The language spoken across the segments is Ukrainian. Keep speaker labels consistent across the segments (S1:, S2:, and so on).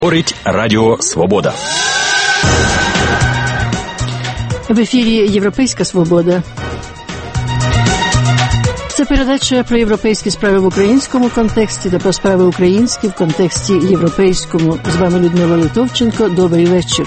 S1: Говорить Радіо Свобода.
S2: В ефірі «Європейська свобода». Це передача про європейські справи в українському контексті та про справи українські в контексті європейському. З вами Людмила Литовченко. Добрий вечір.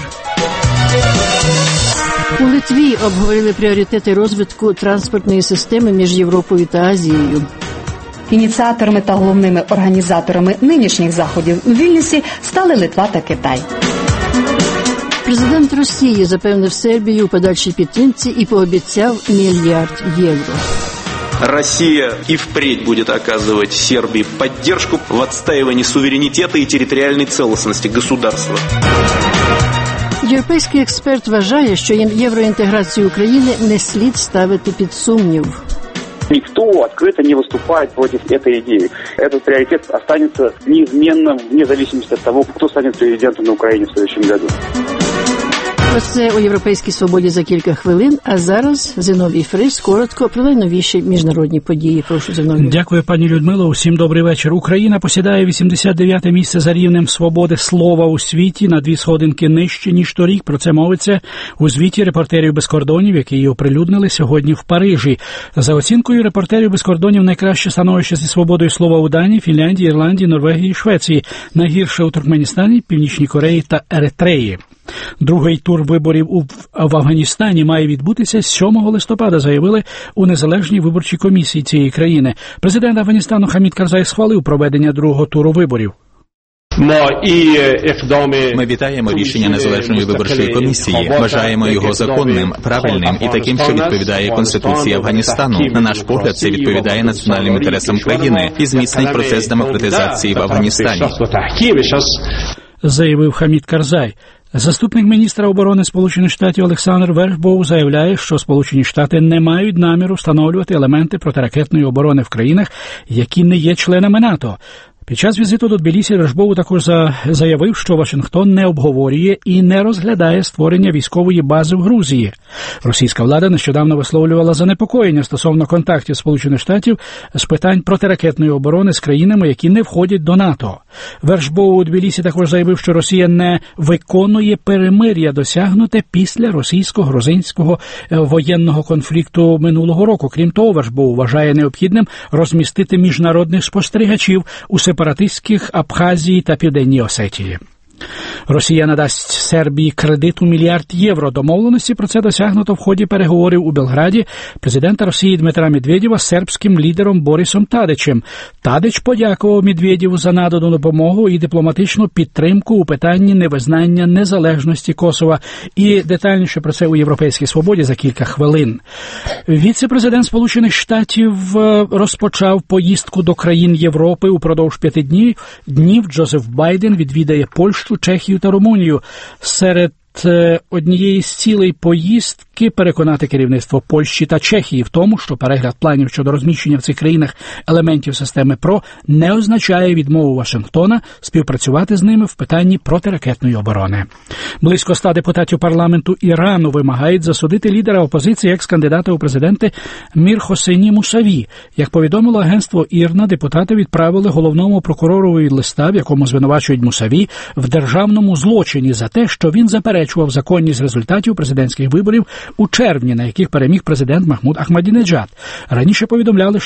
S2: У Литві обговорили пріоритети розвитку транспортної системи між Європою та Азією.
S3: Ініціаторами та головними організаторами нинішніх заходів у Вільнюсі стали Литва та Китай.
S2: Президент Росії запевнив Сербію у подальшій підтримці і пообіцяв $1 мільярд.
S4: Россия и впредь будет оказывать Сербии поддержку в отстаивании суверенитета и территориальной целостности государства.
S2: Європейський експерт вважає, що євроінтеграцію України не слід ставити під сумнів.
S5: Никто открыто не выступает против этой идеи. Этот приоритет останется неизменным, вне зависимости от того, кто станет президентом на Украине в следующем году.
S2: Про це у «Європейській свободі» за кілька хвилин. А зараз Зиновій Фрис коротко про найновіші міжнародні події. Прошу, Зиновій.
S6: Дякую, пані Людмило. Усім добрий вечір. Україна посідає 89-те місце за рівнем свободи слова у світі, на 2 сходинки нижче, ніж торік. Про це мовиться у звіті «Репортерів без кордонів», який її оприлюднили сьогодні в Парижі. За оцінкою «Репортерів без кордонів» найкраще становище зі свободою слова у Данії, Фінляндії, Ірландії, Норвегії і Швеції. Найгірше у Туркменістані, Північній Кореї та Еритреї. Другий тур виборів в Афганістані має відбутися 7 листопада, заявили у Незалежній виборчій комісії цієї країни. Президент Афганістану Хамід Карзай схвалив проведення другого туру виборів.
S1: Ми вітаємо рішення Незалежної виборчої комісії. Вважаємо його законним, правильним і таким, що відповідає Конституції Афганістану. На наш погляд, це відповідає національним інтересам країни і зміцнить процес демократизації в Афганістані.
S6: Заявив Хамід Карзай. Заступник міністра оборони Сполучених Штатів Олександр Вершбоу заявляє, що Сполучені Штати не мають наміру встановлювати елементи протиракетної оборони в країнах, які не є членами НАТО. Під час візиту до Тбілісі Вершбоу також заявив, що Вашингтон не обговорює і не розглядає створення військової бази в Грузії. Російська влада нещодавно висловлювала занепокоєння стосовно контактів Сполучених Штатів з питань протиракетної оборони з країнами, які не входять до НАТО. Вершбоу у Тбілісі також заявив, що Росія не виконує перемир'я, досягнуте після російсько-грузинського воєнного конфлікту минулого року. Крім того, Вершбоу вважає необхідним розмістити міжнародних спостерігачів у сепаратистських Абхазії та Південній Осетії. Росія надасть Сербії кредит у $1 мільярд. Домовленості про це досягнуто в ході переговорів у Белграді президента Росії Дмитра Медведєва з сербським лідером Борисом Тадичем. Тадич подякував Медведєву за надану допомогу і дипломатичну підтримку у питанні невизнання незалежності Косова. І детальніше про це у «Європейській свободі» за кілька хвилин. Віце-президент Сполучених Штатів розпочав поїздку до країн Європи. Упродовж 5 днів Джозеф Байден відвідає Польщу, Чехію та Румунію. Серед однієї з цілей поїздки переконати керівництво Польщі та Чехії в тому, що перегляд планів щодо розміщення в цих країнах елементів системи ПРО не означає відмову Вашингтона співпрацювати з ними в питанні протиракетної оборони. Близько 100 депутатів парламенту Ірану вимагають засудити лідера опозиції екс-кандидата у президенти Мір Хосейні Мусаві. Як повідомило агентство ІРНА, депутати відправили головному прокуророві листа, в якому звинувачують Мусаві в державному злочині за те, що він заперечував законність результатів президентських виборів у червні, на яких переміг президент Махмуд Ахмадінеджад. Раніше повідомляли,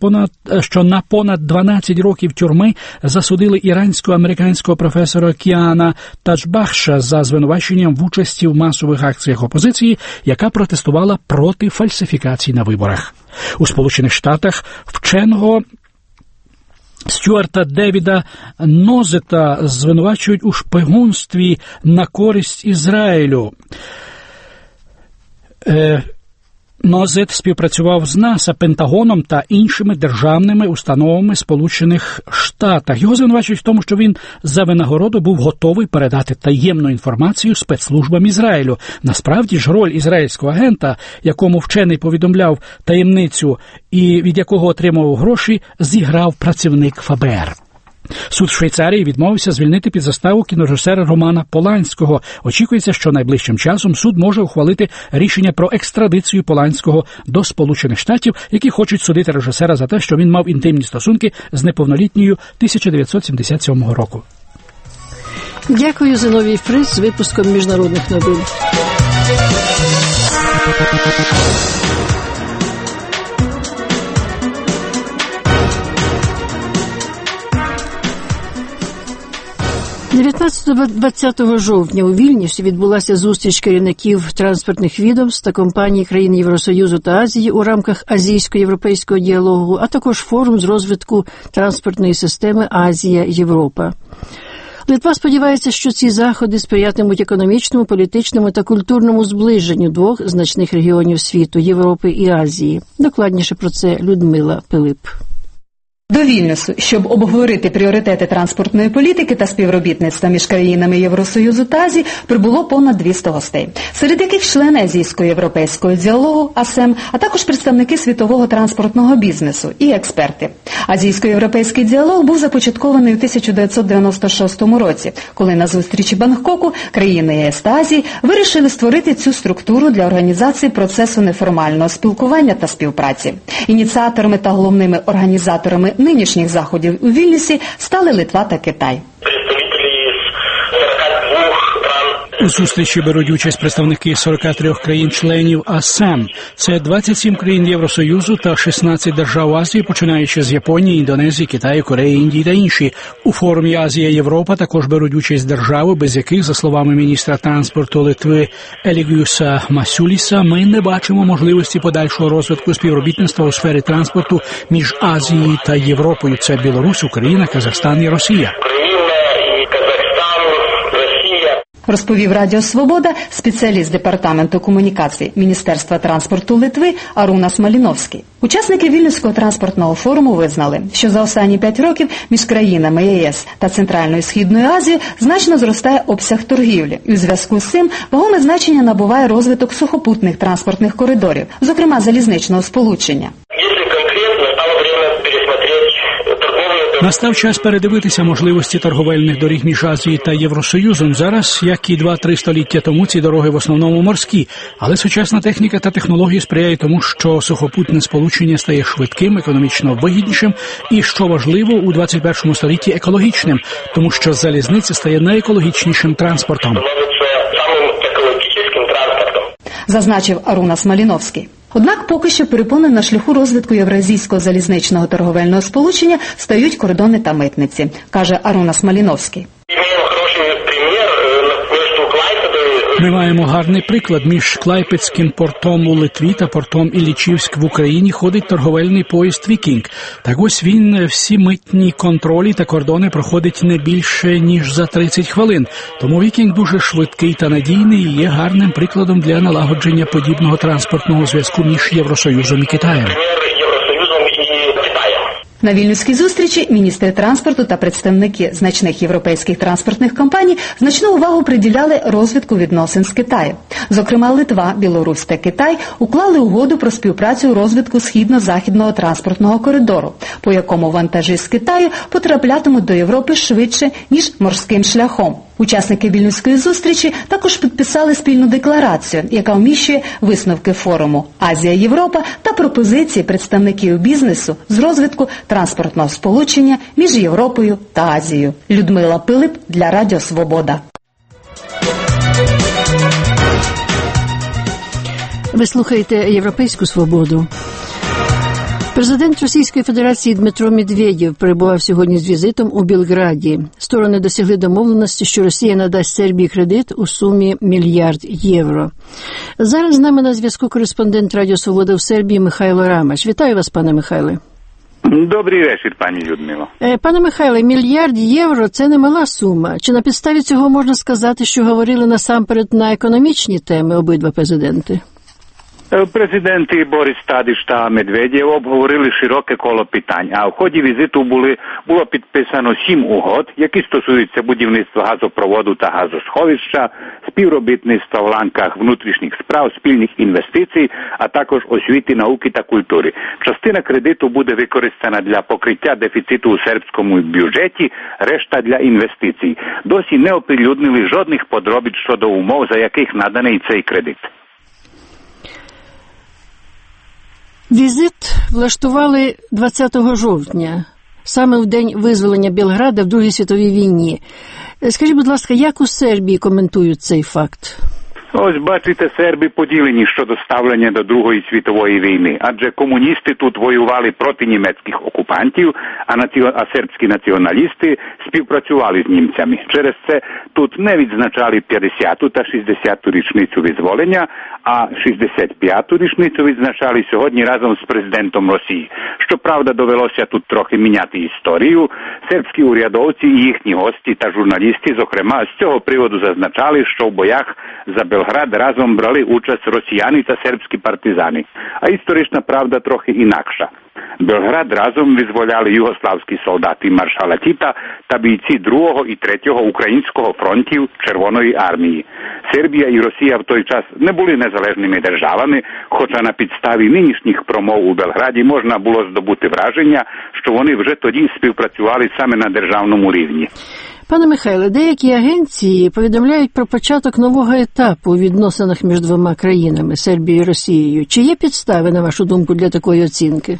S6: що на понад 12 років тюрми засудили ірансько-американського професора Кіана Таджбахша за звинуваченням в участі в масових акціях опозиції, яка протестувала проти фальсифікацій на виборах. У Сполучених Штатах вченого Стюарта Девіда Нозета звинувачують у шпигунстві на користь Ізраїлю. Нозет співпрацював з НАСА, Пентагоном та іншими державними установами Сполучених Штатів. Його звинувачують в тому, що він за винагороду був готовий передати таємну інформацію спецслужбам Ізраїлю. Насправді ж роль ізраїльського агента, якому вчений повідомляв таємницю і від якого отримував гроші, зіграв працівник ФБР. Суд Швейцарії відмовився звільнити під заставу кінорежисера Романа Поланського. Очікується, що найближчим часом суд може ухвалити рішення про екстрадицію Поланського до Сполучених Штатів, які хочуть судити режисера за те, що він мав інтимні стосунки з неповнолітньою 1977 року.
S2: Дякую, Зиновій Фриц, з випуском міжнародних новин. – 19-20 жовтня у Вільнюсі відбулася зустріч керівників транспортних відомств та компаній країн Євросоюзу та Азії у рамках азійсько-європейського діалогу, а також форум з розвитку транспортної системи Азія-Європа. Литва сподівається, що ці заходи сприятимуть економічному, політичному та культурному зближенню двох значних регіонів світу – Європи і Азії. Докладніше про це Людмила Пилип.
S3: До Вільнюсу, щоб обговорити пріоритети транспортної політики та співробітництва між країнами Євросоюзу та Азії, прибуло понад 200 гостей, серед яких члени Азійсько-європейського діалогу АСЕМ, а також представники світового транспортного бізнесу і експерти. Азійсько-європейський діалог був започаткований у 1996 році, коли на зустрічі Бангкоку країни ЄС та Азії вирішили створити цю структуру для організації процесу неформального спілкування та співпраці. Ініціаторами та головними організаторами нинішніх заходів у Вільнюсі стали Литва та Китай.
S6: У зустрічі беруть участь представники 43 країн-членів АСЕМ. Це 27 країн Євросоюзу та 16 держав Азії, починаючи з Японії, Індонезії, Китаю, Кореї, Індії та інші. У форумі Азія-Європа також беруть участь держави, без яких, за словами міністра транспорту Литви Елігіюса Масюліса, ми не бачимо можливості подальшого розвитку співробітництва у сфері транспорту між Азією та Європою. Це Білорусь, Україна, Казахстан і Росія.
S3: Розповів Радіо Свобода спеціаліст Департаменту комунікацій Міністерства транспорту Литви Арунас Маліновський. Учасники Вільнюського транспортного форуму визнали, що за останні 5 років між країнами ЄС та Центральною і Східною Азією значно зростає обсяг торгівлі. І у зв'язку з цим вагоме значення набуває розвиток сухопутних транспортних коридорів, зокрема залізничного сполучення.
S6: Настав час передивитися можливості торговельних доріг між Азією та Євросоюзом. Зараз, як і 2-3 століття тому, ці дороги в основному морські. Але сучасна техніка та технології сприяє тому, що сухопутне сполучення стає швидким, економічно вигіднішим і, що важливо, у 21 столітті екологічним, тому що залізниця стає найекологічнішим транспортом.
S3: Зазначив Арунас Маліновський. Однак поки що перепони на шляху розвитку євразійського залізничного торговельного сполучення стають кордони та митниці, каже Арунас Маліновський.
S6: Ми маємо гарний приклад. Між Клайпедським портом у Литві та портом Іллічівськ в Україні ходить торговельний поїзд «Вікінг». Так ось він всі митні контролі та кордони проходить не більше, ніж за 30 хвилин. Тому «Вікінг» дуже швидкий та надійний і є гарним прикладом для налагодження подібного транспортного зв'язку між Євросоюзом і Китаєм.
S3: На Вільнюській зустрічі міністри транспорту та представники значних європейських транспортних компаній значну увагу приділяли розвитку відносин з Китаєм. Зокрема, Литва, Білорусь та Китай уклали угоду про співпрацю у розвитку східно-західного транспортного коридору, по якому вантажі з Китаю потраплятимуть до Європи швидше, ніж морським шляхом. Учасники Вільнюської зустрічі також підписали спільну декларацію, яка вміщує висновки форуму «Азія-Європа» та пропозиції представників бізнесу з розвитку транспортного сполучення між Європою та Азією. Людмила Пилип для Радіо Свобода.
S2: Ви слухаєте «Європейську свободу». Президент Російської Федерації Дмитро Медведєв перебував сьогодні з візитом у Білграді. Сторони досягли домовленості, що Росія надасть Сербії кредит у сумі $1 мільярд. Зараз з нами на зв'язку кореспондент Радіо Свобода в Сербії Михайло Рамаш. Вітаю вас, пане Михайле.
S7: Добрий вечір, пані Людмило.
S2: Пане Михайле, $1 мільярд – це немала сума. Чи на підставі цього можна сказати, що говорили насамперед на економічні теми обидва президенти?
S7: Президенти Борис Тадич та Медведєв обговорили широке коло питань, а в ході візиту було підписано 7 угод, які стосуються будівництва газопроводу та газосховища, співробітництва в ланках внутрішніх справ, спільних інвестицій, а також освіти, науки та культури. Частина кредиту буде використана для покриття дефіциту у сербському бюджеті, решта для інвестицій. Досі не оприлюднили жодних подробиць щодо умов, за яких наданий цей кредит.
S2: Візит влаштували 20 жовтня, саме в день визволення Білграда в Другій світовій війні. Скажіть, будь ласка, як у Сербії коментують цей факт?
S7: Ось, бачите, серби поділені щодо ставлення до Другої світової війни, адже комуністи тут воювали проти німецьких окупантів, а сербські націоналісти співпрацювали з німцями. Через це тут не відзначали 50-ту та 60-ту річницю визволення, а 65-ту річницю відзначали сьогодні разом з президентом Росії. Щоправда, довелося тут трохи міняти історію. Сербські урядовці і їхні гості та журналісти, зокрема, з цього приводу зазначали, що в боях за Белград разом брали участь росіяни та сербські партизани. А історична правда трохи інакша. Белград разом визволяли югославські солдати маршала Тіта та бійці 2-го і 3-го українського фронтів Червоної армії. Сербія і Росія в той час не були незалежними державами, хоча на підставі нинішніх промов у Белграді можна було здобути враження, що вони вже тоді співпрацювали саме на державному рівні.
S2: Пане Михайле, деякі агенції повідомляють про початок нового етапу у відносинах між двома країнами – Сербією і Росією. Чи є підстави, на вашу думку, для такої оцінки?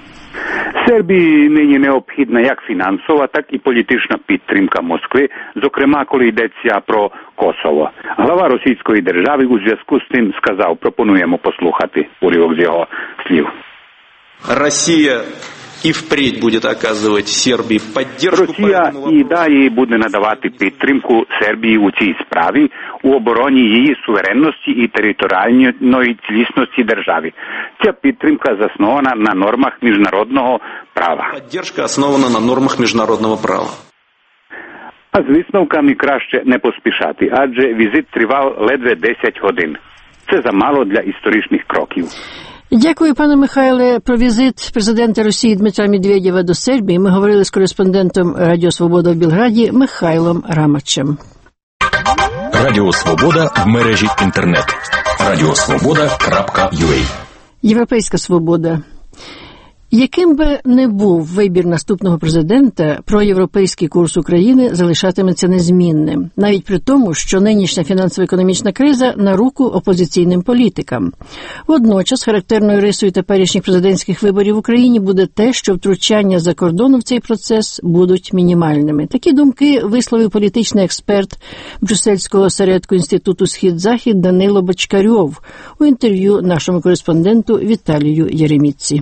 S7: Сербії нині необхідна як фінансова, так і політична підтримка Москви, зокрема, коли йдеться про Косово. Глава російської держави у зв'язку з цим сказав, пропонуємо послухати уривок з його слів.
S4: Росія і впредь буде оказувати Сербії підтримку.
S7: Росія і далі буде надавати підтримку Сербії у цій справі у обороні її суверенності і територіальної цілісності держави. Ця підтримка заснована на нормах міжнародного права.
S4: Підтримка основана на нормах міжнародного права.
S7: А з висновками краще не поспішати, адже візит тривав ледве 10 годин. Це замало для історичних кроків.
S2: Дякую, пане Михайле. Про візит президента Росії Дмитра Медведєва до Сербії ми говорили з кореспондентом Радіо Свобода в Білграді Михайлом Рамачем.
S8: Радіо Свобода в мережі інтернет. radiosvoboda.ua.
S2: Європейська свобода. Яким би не був вибір наступного президента, проєвропейський курс України залишатиметься незмінним, навіть при тому, що нинішня фінансово-економічна криза на руку опозиційним політикам. Водночас, характерною рисою теперішніх президентських виборів в Україні буде те, що втручання за кордону в цей процес будуть мінімальними. Такі думки висловив політичний експерт Брюссельського осередку Інституту Схід-Захід Данило Бочкарьов у інтерв'ю нашому кореспонденту Віталію Єремітці.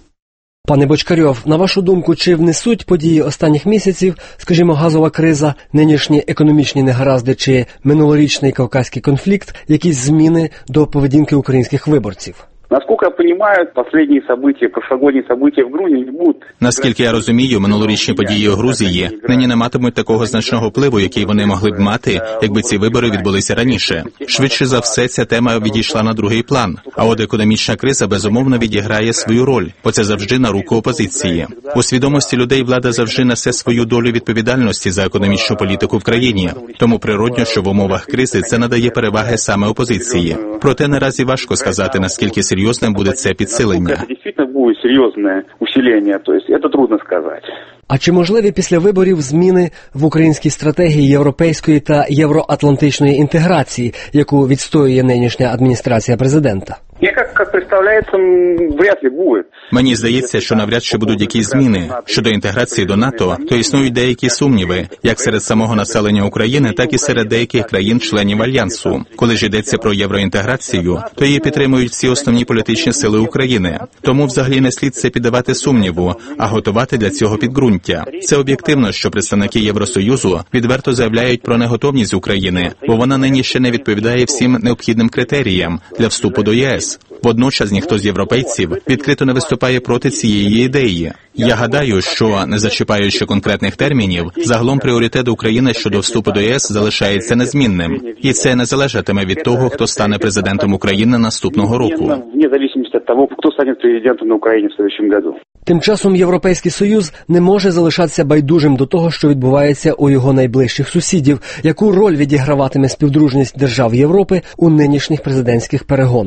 S9: Пане Бочкарьов, на вашу думку, чи внесуть події останніх місяців, скажімо, газова криза, нинішні економічні негаразди чи минулорічний кавказький конфлікт, якісь зміни до поведінки українських виборців?
S5: Наскільки я розумію, останні события, прошлогодні события в Грузії не будуть.
S1: Наскільки я розумію, минулорічні події у Грузії нині не матимуть такого значного впливу, який вони могли б мати, якби ці вибори відбулися раніше. Швидше за все, ця тема відійшла на другий план. А от економічна криза безумовно відіграє свою роль, бо це завжди на руку опозиції. У свідомості людей влада завжди несе свою долю відповідальності за економічну політику в країні. Тому природно, що в умовах кризи це надає переваги саме опозиції. Проте наразі важко сказати, наскільки серйозним буде це підсилення.
S5: Це дійсно буде серйозне усилення, тобто це трудно сказати.
S9: А чи можливі після виборів зміни в українській стратегії європейської та євроатлантичної інтеграції, яку відстоює нинішня адміністрація президента?
S5: Як представляється, вряд ли буде.
S1: Мені здається, що навряд чи будуть якісь зміни. Щодо інтеграції до НАТО, то існують деякі сумніви, як серед самого населення України, так і серед деяких країн-членів Альянсу. Коли ж йдеться про євроінтеграцію, то її підтримують всі основні політичні сили України. Тому взагалі не слід це піддавати сумніву, а готувати для цього підґрунтя. Це об'єктивно, що представники Євросоюзу відверто заявляють про неготовність України, бо вона нині ще не відповідає всім необхідним критеріям для вступу до ЄС. Водночас ніхто з європейців відкрито не виступає проти цієї ідеї. Я гадаю, що, не зачіпаючи конкретних термінів, загалом пріоритет України щодо вступу до ЄС залишається незмінним. І це не залежатиме від того, хто стане президентом України наступного року.
S5: Вне залежності від того, хто стане президентом на Україні в наступному році.
S9: Тим часом Європейський Союз не може залишатися байдужим до того, що відбувається у його найближчих сусідів. Яку роль відіграватиме співдружність держав Європи у нинішніх президентських перегонах?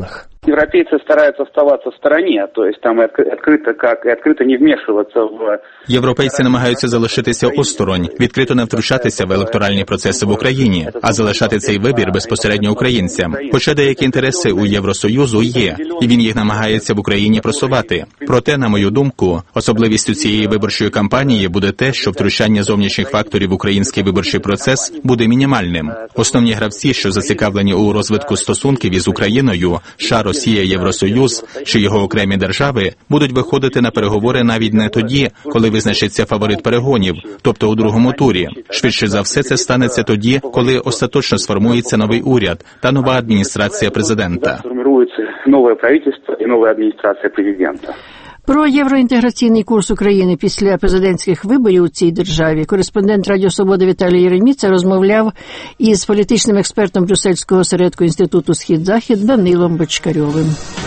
S5: Европейцы стараются оставаться в стороне, то есть там открыто не вмешиваться в...
S1: Європейці намагаються залишитися осторонь, відкрито не втручатися в електоральні процеси в Україні, а залишати цей вибір безпосередньо українцям. Хоча деякі інтереси у Євросоюзу є, і він їх намагається в Україні просувати. Проте, на мою думку, особливістю цієї виборчої кампанії буде те, що втручання зовнішніх факторів в український виборчий процес буде мінімальним. Основні гравці, що зацікавлені у розвитку стосунків із Україною, США, Росія, Євросоюз чи його окремі держави, будуть виходити на переговори навіть не тоді, коли визначиться фаворит перегонів, тобто у другому турі. Швидше за все це станеться тоді, коли остаточно сформується новий уряд та нова адміністрація президента.
S5: Сформується нове правительство і нова адміністрація президента.
S2: Про євроінтеграційний курс України після президентських виборів у цій державі кореспондент Радіо Свобода Віталій Єреміца розмовляв із політичним експертом Брюссельського осередку Інституту Схід-Захід Данилом Бочкарьовим.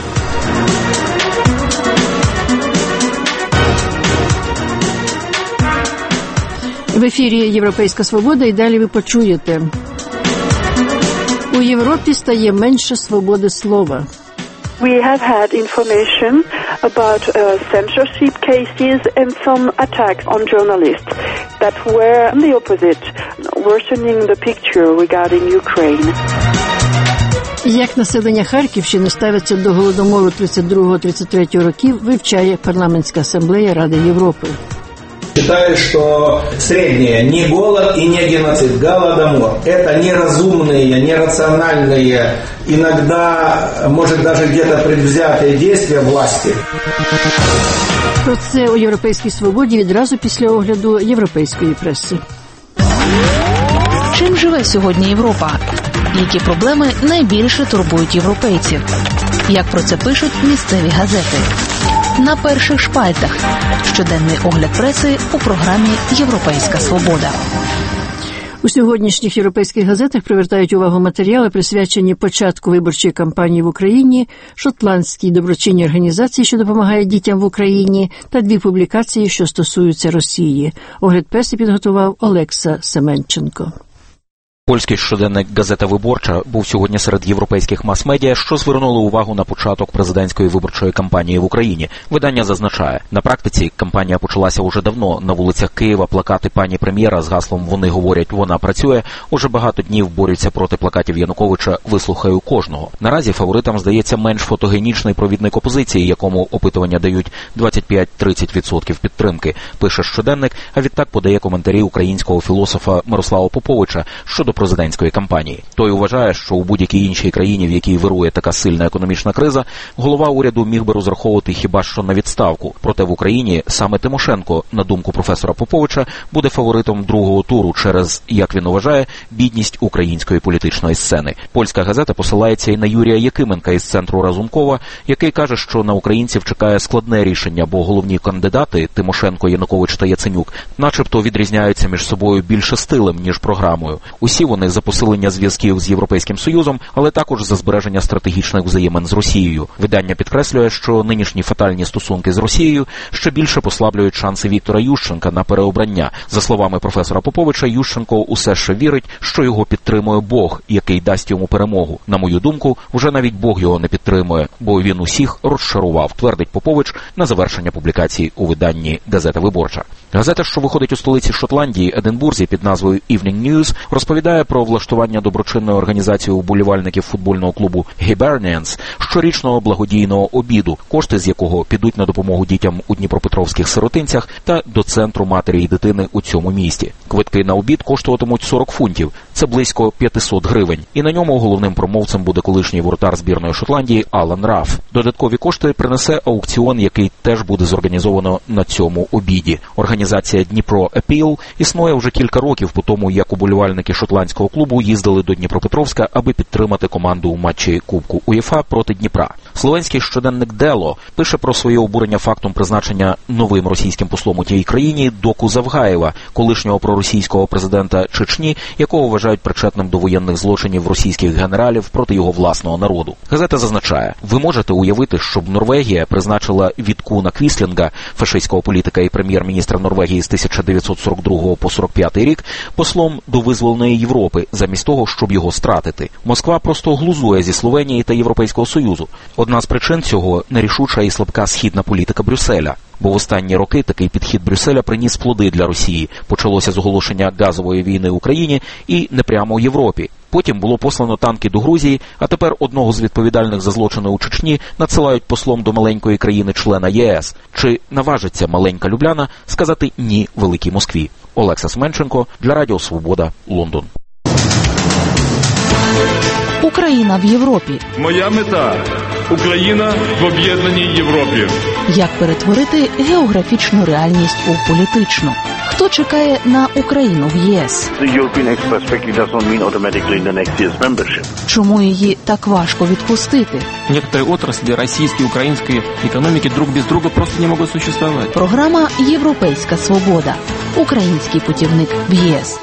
S2: В ефірі «Європейська свобода» і далі ви почуєте. У Європі стає менше свободи слова.
S10: We have had information about censorship cases and some attacks on journalists that were the opposite, worsening the picture regarding Ukraine.
S2: Як населення Харківщини ставиться до Голодомору 32-33 років, вивчає Парламентська асамблея Ради Європи.
S11: Считаю, что среднее не голод и не геноцид, голодомор. Это неразумные, нерациональные, иногда, может, даже где-то предвзятые действия власти.
S2: Про це у «Європейській свободі» відразу після огляду європейської преси.
S12: Чим живе сьогодні Європа? Які проблеми найбільше турбують європейців? Як про це пишуть місцеві газети? На перших шпальтах. Щоденний огляд преси у програмі «Європейська свобода».
S2: У сьогоднішніх європейських газетах привертають увагу матеріали, присвячені початку виборчої кампанії в Україні, шотландській доброчинній організації, що допомагає дітям в Україні, та дві публікації, що стосуються Росії. Огляд преси підготував Олекса Семенченко.
S13: Польський щоденник «Газета Виборча» був сьогодні серед європейських мас-медіа, що звернули увагу на початок президентської виборчої кампанії в Україні. Видання зазначає, на практиці кампанія почалася уже давно. На вулицях Києва плакати пані прем'єра з гаслом «Вони говорять, вона працює» уже багато днів борються проти плакатів Януковича «Вислухаю кожного». Наразі фаворитам здається менш фотогенічний провідник опозиції, якому опитування дають 25-30% підтримки, пише щоденник, а відтак подає коментарі українського філософа Мирослава Поповича щодо президентської кампанії. Той вважає, що у будь-якій іншій країні, в якій вирує така сильна економічна криза, голова уряду міг би розраховувати хіба що на відставку. Проте в Україні саме Тимошенко, на думку професора Поповича, буде фаворитом другого туру через, як він вважає, бідність української політичної сцени. Польська газета посилається і на Юрія Якименка із центру Разумкова, який каже, що на українців чекає складне рішення, бо головні кандидати Тимошенко, Янукович та Яценюк начебто відрізняються між собою більше стилем, ніж програмою. Усі вони за посилення зв'язків з Європейським Союзом, але також за збереження стратегічних взаємин з Росією. Видання підкреслює, що нинішні фатальні стосунки з Росією ще більше послаблюють шанси Віктора Ющенка на переобрання. За словами професора Поповича, Ющенко усе ще вірить, що його підтримує Бог, який дасть йому перемогу. На мою думку, вже навіть Бог його не підтримує, бо він усіх розчарував, твердить Попович на завершення публікації у виданні «Газета Виборча». Газета, що виходить у столиці Шотландії, Единбурзі, під назвою Evening News, розповідає про влаштування доброчинної організації вболівальників футбольного клубу Hibernians щорічного благодійного обіду, кошти з якого підуть на допомогу дітям у дніпропетровських сиротинцях та до центру матері і дитини у цьому місті. Квитки на обід коштуватимуть 40 фунтів, це близько 500 гривень. І на ньому головним промовцем буде колишній воротар збірної Шотландії Алан Раф. Додаткові кошти принесе аукціон, який теж буде зорганізовано на цьому обіді. Організація Дніпро Апіл існує вже кілька років по тому, як уболівальники шотландського клубу їздили до Дніпропетровська, аби підтримати команду у матчі Кубку УЄФА проти Дніпра. Словенський щоденник Дело пише про своє обурення фактом призначення новим російським послом у тій країні Доку Завгаєва, колишнього проросійського президента Чечні, якого вважають причетним до воєнних злочинів російських генералів проти його власного народу. Газета зазначає, ви можете уявити, щоб Норвегія призначила Віткуна Квіслінга, фашистського політика і прем'єр-міністра Норвегії з 1942 по 45 рік, послом до визволеної Європи, замість того, щоб його стратити. Москва просто глузує зі Словенії та Європейського Союзу. Однак Одна з причин цього – нерішуча і слабка східна політика Брюсселя. Бо в останні роки такий підхід Брюсселя приніс плоди для Росії. Почалося з оголошення газової війни в Україні і не прямо в Європі. Потім було послано танки до Грузії, а тепер одного з відповідальних за злочини у Чечні надсилають послом до маленької країни-члена ЄС. Чи наважиться маленька Любляна сказати «ні» великій Москві? Олекса Семенченко для Радіо Свобода, Лондон.
S12: Україна в Європі.
S14: Моя мета – Україна в об'єднаній Європі.
S12: Як перетворити географічну реальність у політичну? Хто чекає на Україну в ЄС? Чому її так важко відпустити?
S15: Некоторые отрасли российской и украинской экономики друг без друга просто не могут существовать.
S12: Програма «Європейська свобода». Український путівник в ЄС.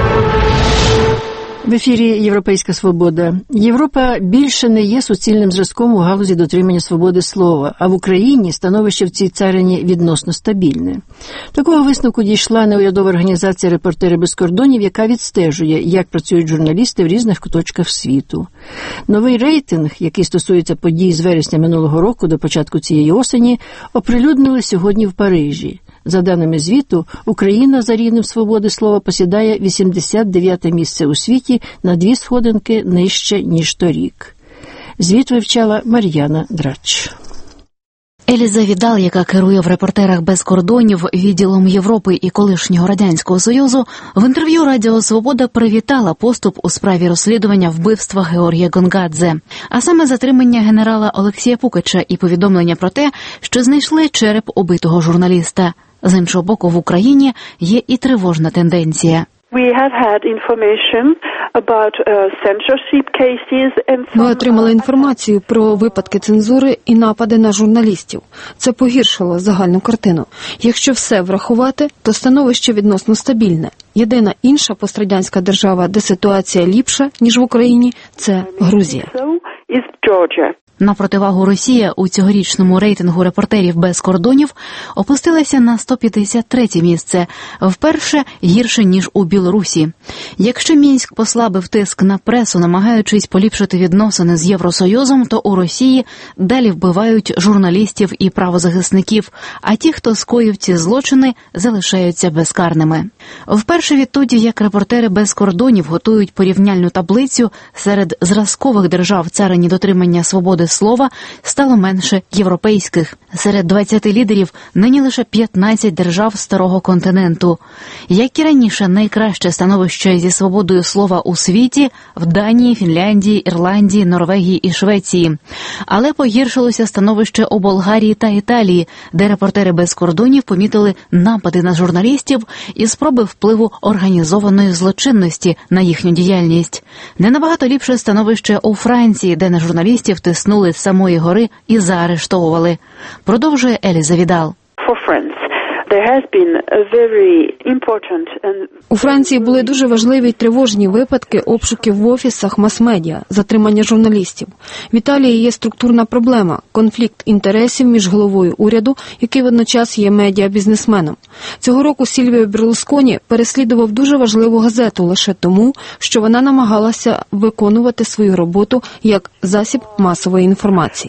S2: В ефірі «Європейська свобода». Європа більше не є суцільним зразком у галузі дотримання свободи слова, а в Україні становище в цій царині відносно стабільне. Такого висновку дійшла неурядова організація «Репортери без кордонів», яка відстежує, як працюють журналісти в різних куточках світу. Новий рейтинг, який стосується подій з вересня минулого року до початку цієї осені, оприлюднили сьогодні в Парижі. За даними звіту, Україна за рівнем свободи слова посідає 89-те місце у світі на 2 сходинки нижче, ніж торік. Звіт вивчала Мар'яна Драч.
S12: Еліза Відал, яка керує в «Репортерах без кордонів» відділом Європи і колишнього Радянського Союзу, в інтерв'ю Радіо Свобода привітала поступ у справі розслідування вбивства Георгія Гонгадзе, а саме затримання генерала Олексія Пукача і повідомлення про те, що знайшли череп убитого журналіста. З іншого боку, в Україні є і тривожна тенденція.
S16: Ми отримали інформацію про випадки цензури і напади на журналістів. Це погіршило загальну картину. Якщо все врахувати, то становище відносно стабільне. Єдина інша пострадянська держава, де ситуація ліпша, ніж в Україні, це Грузія.
S12: На противагу Росія у цьогорічному рейтингу «Репортерів без кордонів» опустилася на 153-те місце, вперше гірше, ніж у Білорусі. Якщо Мінськ послабив тиск на пресу, намагаючись поліпшити відносини з Євросоюзом, то у Росії далі вбивають журналістів і правозахисників, а ті, хто скоїв ці злочини, залишаються безкарними. Вперше відтоді, як «Репортери без кордонів» готують порівняльну таблицю, серед зразкових держав царині дотримання свободи слова стало менше європейських. Серед 20 лідерів нині лише 15 держав старого континенту. Як і раніше, найкраще становище зі свободою слова у світі в Данії, Фінляндії, Ірландії, Норвегії і Швеції. Але погіршилося становище у Болгарії та Італії, де «Репортери без кордонів» помітили напади на журналістів і спроби впливу організованої злочинності на їхню діяльність. Не набагато ліпше становище у Франції, де на журналістів тиснули з самої гори і заарештовували. Продовжує Еліза Відал.
S16: У Франції були дуже важливі й тривожні випадки обшуків в офісах мас-медіа, затримання журналістів. В Італії є структурна проблема – конфлікт інтересів між головою уряду, який водночас є медіа-бізнесменом. Цього року Сільвіо Берлусконі переслідував дуже важливу газету лише тому, що вона намагалася виконувати свою роботу як засіб масової інформації.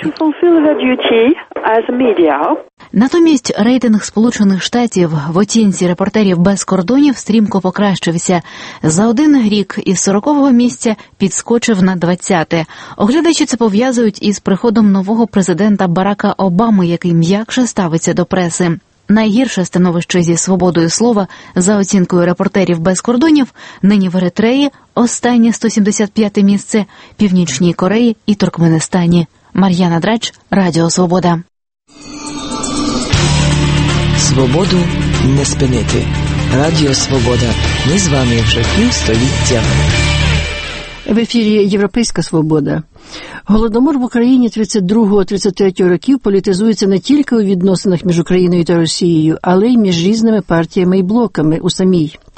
S12: Натомість рейтинг Сполучених Штатів в оцінці «Репортерів без кордонів» стрімко покращився. За один рік із 40-го місця підскочив на 20-те. Оглядачі це пов'язують із приходом нового президента Барака Обами, який м'якше ставиться до преси. Найгірше становище зі свободою слова, за оцінкою «Репортерів без кордонів», нині в Еритреї, останнє 175-те місце, Північній Кореї і Туркменистані. Мар'яна Драч, Радіо Свобода.
S17: Свободу не спинити. Радіо Свобода. Ми з вами вже півстоліття.
S2: В ефірі «Європейська свобода». Голодомор в Україні 32-33 років політизується не тільки у відносинах між Україною та Росією, але й між різними партіями і блоками у самій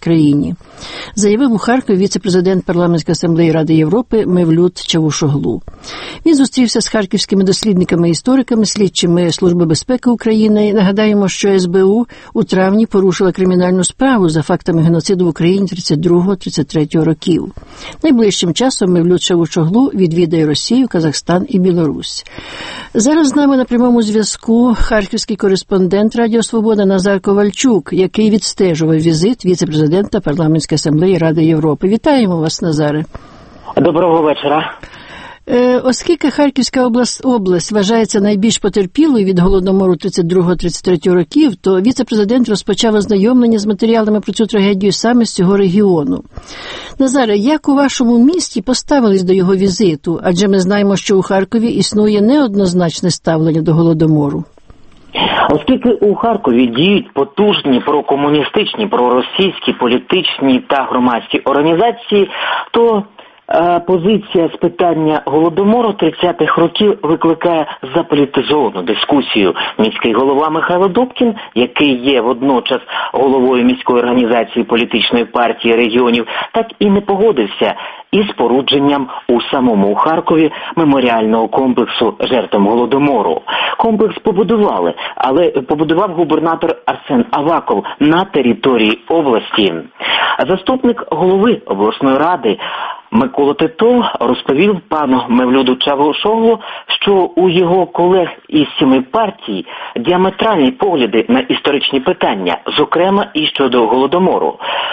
S2: країні, заявив у Харкові віце-президент Парламентської асамблеї Ради Європи Мевлют Чавушоглу. Він зустрівся з харківськими дослідниками і істориками, слідчими Служби безпеки України. Нагадаємо, що СБУ у травні порушила кримінальну справу за фактами геноциду в Україні 32-33 років. Найближчим часом Мевлют Чавушоглу відвідає Росію, Казахстан і Білорусь. Зараз з нами на прямому зв'язку харківський кореспондент Радіо Свобода Назар Ковальчук, який відстежував візит віце-президента Парламентської асамблеї Ради Європи. Вітаємо вас, Назаре.
S18: Доброго вечора.
S2: Оскільки Харківська область вважається найбільш потерпілою від Голодомору 32-33 років, то віце-президент розпочав ознайомлення з матеріалами про цю трагедію саме з цього регіону. Назаре, як у вашому місті поставились до його візиту? Адже ми знаємо, що у Харкові існує неоднозначне ставлення до Голодомору.
S18: Оскільки у Харкові діють потужні прокомуністичні, проросійські, політичні та громадські організації, то позиція з питання Голодомору 30-х років викликає заполітизовану дискусію. Міський голова Михайло Добкін, який є водночас головою міської організації політичної партії регіонів, так і не погодився із спорудженням у самому Харкові меморіального комплексу жертвам Голодомору. Комплекс побудували, але побудував губернатор Арсен Аваков на території області. Заступник голови обласної ради Микола Титов розповів пану Мевлюту Чавушоглу, що у його колег із 7 партій діаметральні погляди на історичні питання, зокрема і щодо Голодомору.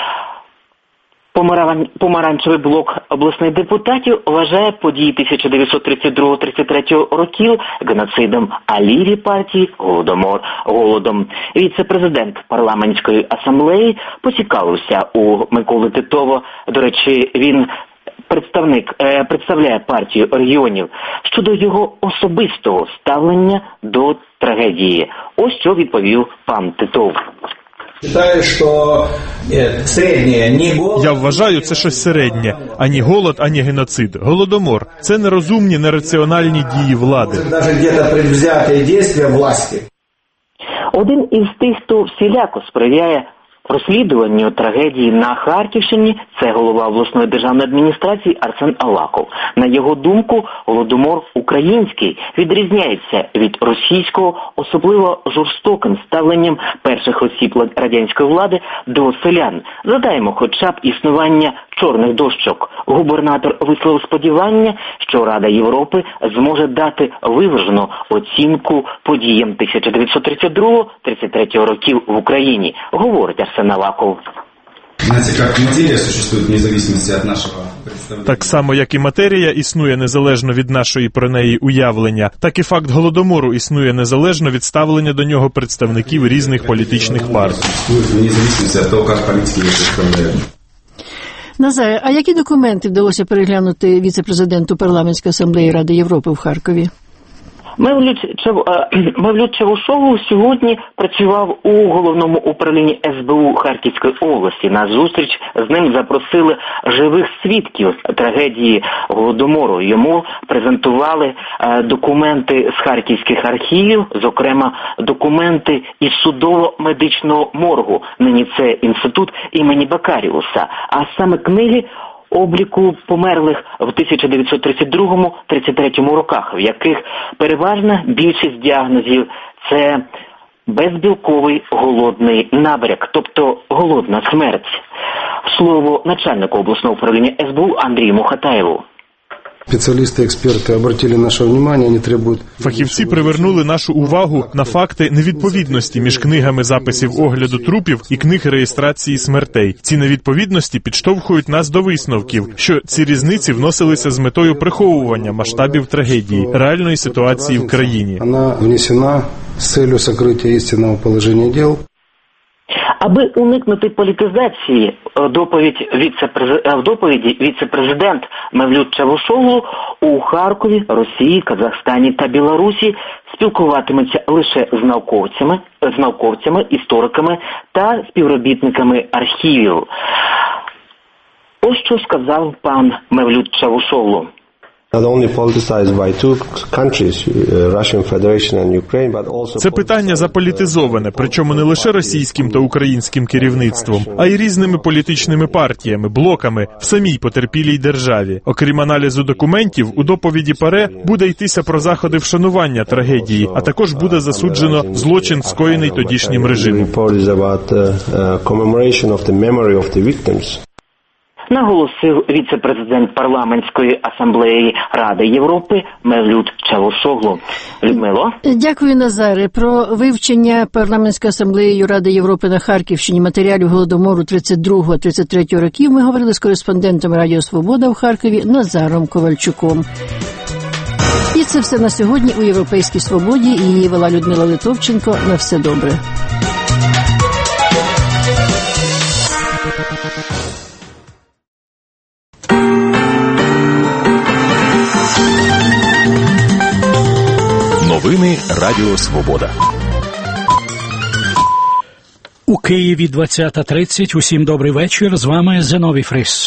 S18: Помаранчевий блок обласних депутатів вважає події 1932-33 років геноцидом, а ліві партії – голодом. Віце-президент Парламентської асамблеї поцікавився у Миколи Титова, до речі, він представляє партію регіонів, щодо його особистого ставлення до трагедії. Ось що відповів пан Титов.
S19: Я вважаю, це щось середнє. Ані голод, ані геноцид. Голодомор – це нерозумні, нераціональні дії влади.
S18: Один із тих, хто всіляко сприяє розслідуванню трагедії на Харківщині, це голова обласної державної адміністрації Арсен Аваков. На його думку, Голодомор український відрізняється від російського, особливо жорстоким ставленням перших осіб радянської влади до селян. Згадаємо хоча б існування чорних дощок. Губернатор висловив сподівання, що Рада Європи зможе дати виважену оцінку подіям 1932-33 років в Україні, говорить Арсен Аваков.
S19: Так само, як і матерія існує незалежно від нашої про неї уявлення, так і факт Голодомору існує незалежно від ставлення до нього представників різних політичних партій.
S2: Назаре, а які документи вдалося переглянути віце-президенту Парламентської асамблеї Ради Європи в Харкові?
S18: Мевлют Чавушоглу сьогодні працював у головному управлінні СБУ Харківської області. На зустріч з ним запросили живих свідків трагедії Голодомору. Йому презентували документи з харківських архівів, зокрема документи із судово-медичного моргу. Нині це інститут імені Бакаріуса. А саме книги обліку померлих в 1932-33 роках, в яких переважна більшість діагнозів – це безбілковий голодний набряк, тобто голодна смерть. Слово начальнику обласного управління СБУ Андрію Мухатаєву.
S19: Фахівці привернули нашу увагу на факти невідповідності між книгами записів огляду трупів і книг реєстрації смертей. Ці невідповідності підштовхують нас до висновків, що ці різниці вносилися з метою приховування масштабів трагедії, реальної ситуації в країні.
S20: Вона внесена з цілею закриття істинного положення діл.
S18: Аби уникнути політизації, в доповіді віце-президент Мевлют Чавушоглу у Харкові, Росії, Казахстані та Білорусі спілкуватиметься лише з науковцями, істориками та співробітниками архівів. Ось що сказав пан Мевлют Чавушоглу.
S19: Це питання заполітизоване, причому не лише російським та українським керівництвом, а й різними політичними партіями, блоками в самій потерпілій державі. Окрім аналізу документів, у доповіді ПАРЕ буде йтися про заходи вшанування трагедії, а також буде засуджено злочин, скоєний тодішнім режимом.
S18: Наголосив віце-президент парламентської асамблеї Ради Європи Мевлют Чавушоглу. Людмило?
S2: Дякую, Назаре. Про вивчення парламентської асамблеї Ради Європи на Харківщині матеріалів Голодомору 32-33 років ми говорили з кореспондентом Радіо Свобода в Харкові Назаром Ковальчуком. І це все на сьогодні у Європейській Свободі. Її вела Людмила Литовченко. На все добре.
S8: Новини Радіо Свобода.
S6: У Києві 20:30. Усім добрий вечір. З вами Зиновій Фрис.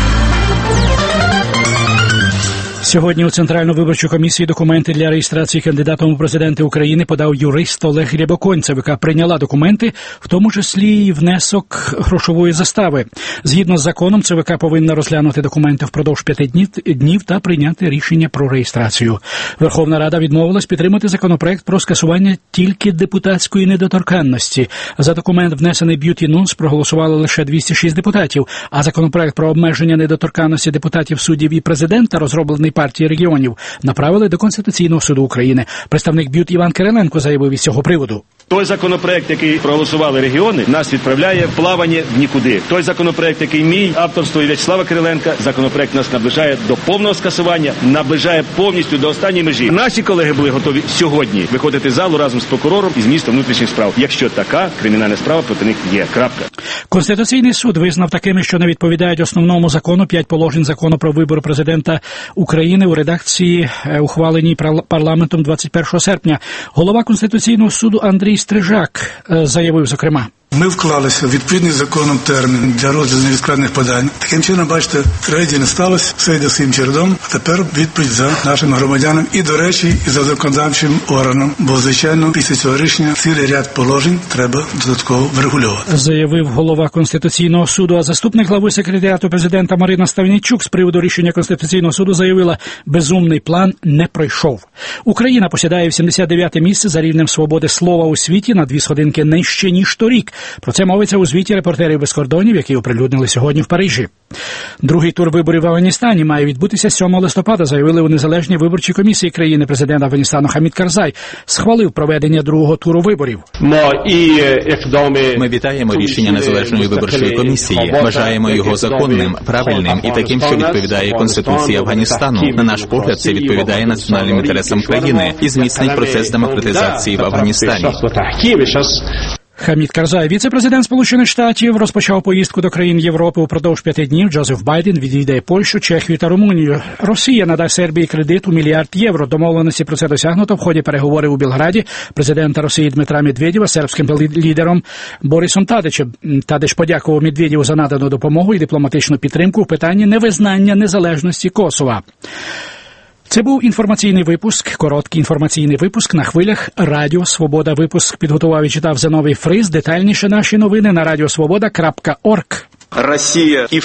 S6: Сьогодні у Центральну виборчу комісію документи для реєстрації кандидатом у президенти України подав юрист Олег Рябоконь. ЦВК прийняла документи, в тому числі і внесок грошової застави. Згідно з законом, ЦВК повинна розглянути документи впродовж 5 днів та прийняти рішення про реєстрацію. Верховна Рада відмовилась підтримати законопроект про скасування тільки депутатської недоторканності. За документ, внесений Beauty News, проголосували лише 206 депутатів, а законопроект про обмеження недоторканності депутатів, суддів і президента, розроблений партії регіонів, направили до Конституційного суду України. Представник Б'ют Іван Кириленко заявив із цього приводу.
S21: Той законопроект, який проголосували регіони, нас відправляє в плавання в нікуди. Той законопроект, який мій, авторство В'ячеслава Кириленка, законопроект нас наближає до повного скасування, наближає повністю до останньої межі. Наші колеги були готові сьогодні виходити з залу разом з прокурором і з міністром внутрішніх справ, якщо така кримінальна справа проти них є. Крапка.
S6: Конституційний суд визнав такими, що не відповідають основному закону 5 положень закону про вибори президента України у редакції, ухваленій парламентом 21 серпня. Голова Конституційного суду Андрій Стрижак заявив, зокрема:
S22: ми вклалися в відповідний законом термін для розгляду невідкладних подань. Таким чином, бачите, трагедії не сталося, все йде своїм чередом, а тепер відповідь за нашим громадянам і, до речі, і за законодавчим органом, бо, звичайно, після цього рішення цілий ряд положень треба додатково врегульовувати.
S6: Заявив голова Конституційного суду, а заступник глави секретаріату президента Марина Ставнійчук з приводу рішення Конституційного суду заявила: безумний план не пройшов. Україна посідає 79-те місце за рівнем свободи слова у світі на 2 сходинки нижче, ніж торік. Про це мовиться у звіті «Репортерів без кордонів», який оприлюднили сьогодні в Парижі. Другий тур виборів в Афганістані має відбутися 7 листопада, заявили у Незалежній виборчій комісії країни. Президент Афганістану Хамід Карзай схвалив проведення другого туру виборів.
S1: Ми вітаємо рішення Незалежної виборчої комісії. Вважаємо його законним, правильним і таким, що відповідає Конституції Афганістану. На наш погляд, це відповідає національним інтересам країни і зміцнить процес демократизації в Афганістані.
S6: Хамід Карзай, віце-президент Сполучених Штатів, розпочав поїздку до країн Європи. Упродовж 5 днів Джозеф Байден відвідає Польщу, Чехію та Румунію. Росія надасть Сербії кредит у $1 мільярд. Домовленості про це досягнуто в ході переговорів у Білграді президента Росії Дмитра Медведєва з сербським лідером Борисом Тадичем. Тадич подякував Медведєву за надану допомогу і дипломатичну підтримку в питанні невизнання незалежності Косова. Це був інформаційний випуск, короткий інформаційний випуск на хвилях Радіо Свобода. Випуск підготував і читав Зиновій Фрис. Детальніше наші новини на radiosvoboda.org.
S4: Росія і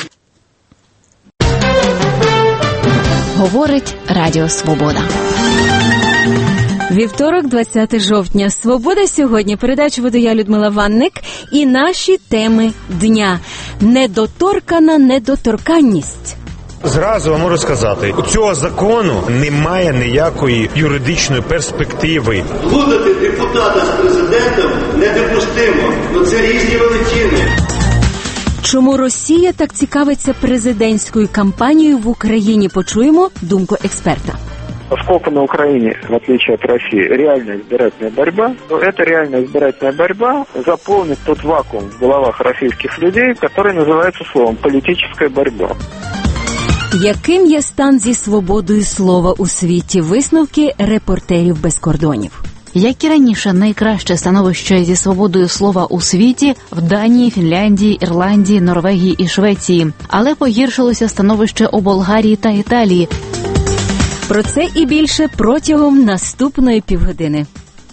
S12: говорить Радіо Свобода.
S23: Вівторок, 20 жовтня. Свобода сьогодні. Передачу веду я, Людмила Ванник. І наші теми дня. Недоторкана недоторканність.
S24: Зразу вам можу сказати, у цього закону немає ніякої юридичної перспективи.
S25: Плутати депутата з президентом недопустимо, бо це різні величини.
S23: Чому Росія так цікавиться президентською кампанією в Україні? Почуємо думку експерта.
S26: Поскольку на Украине, в отличие от России, реальная избирательная борьба, то эта реальная избирательная борьба заполнит тот вакуум в головах российских людей, который называется словом «политическая борьба».
S23: Яким є стан зі свободою слова у світі? Висновки репортерів без кордонів.
S12: Як і раніше, найкраще становище зі свободою слова у світі в Данії, Фінляндії, Ірландії, Норвегії і Швеції. Але погіршилося становище у Болгарії та Італії.
S23: Про це і більше протягом наступної півгодини.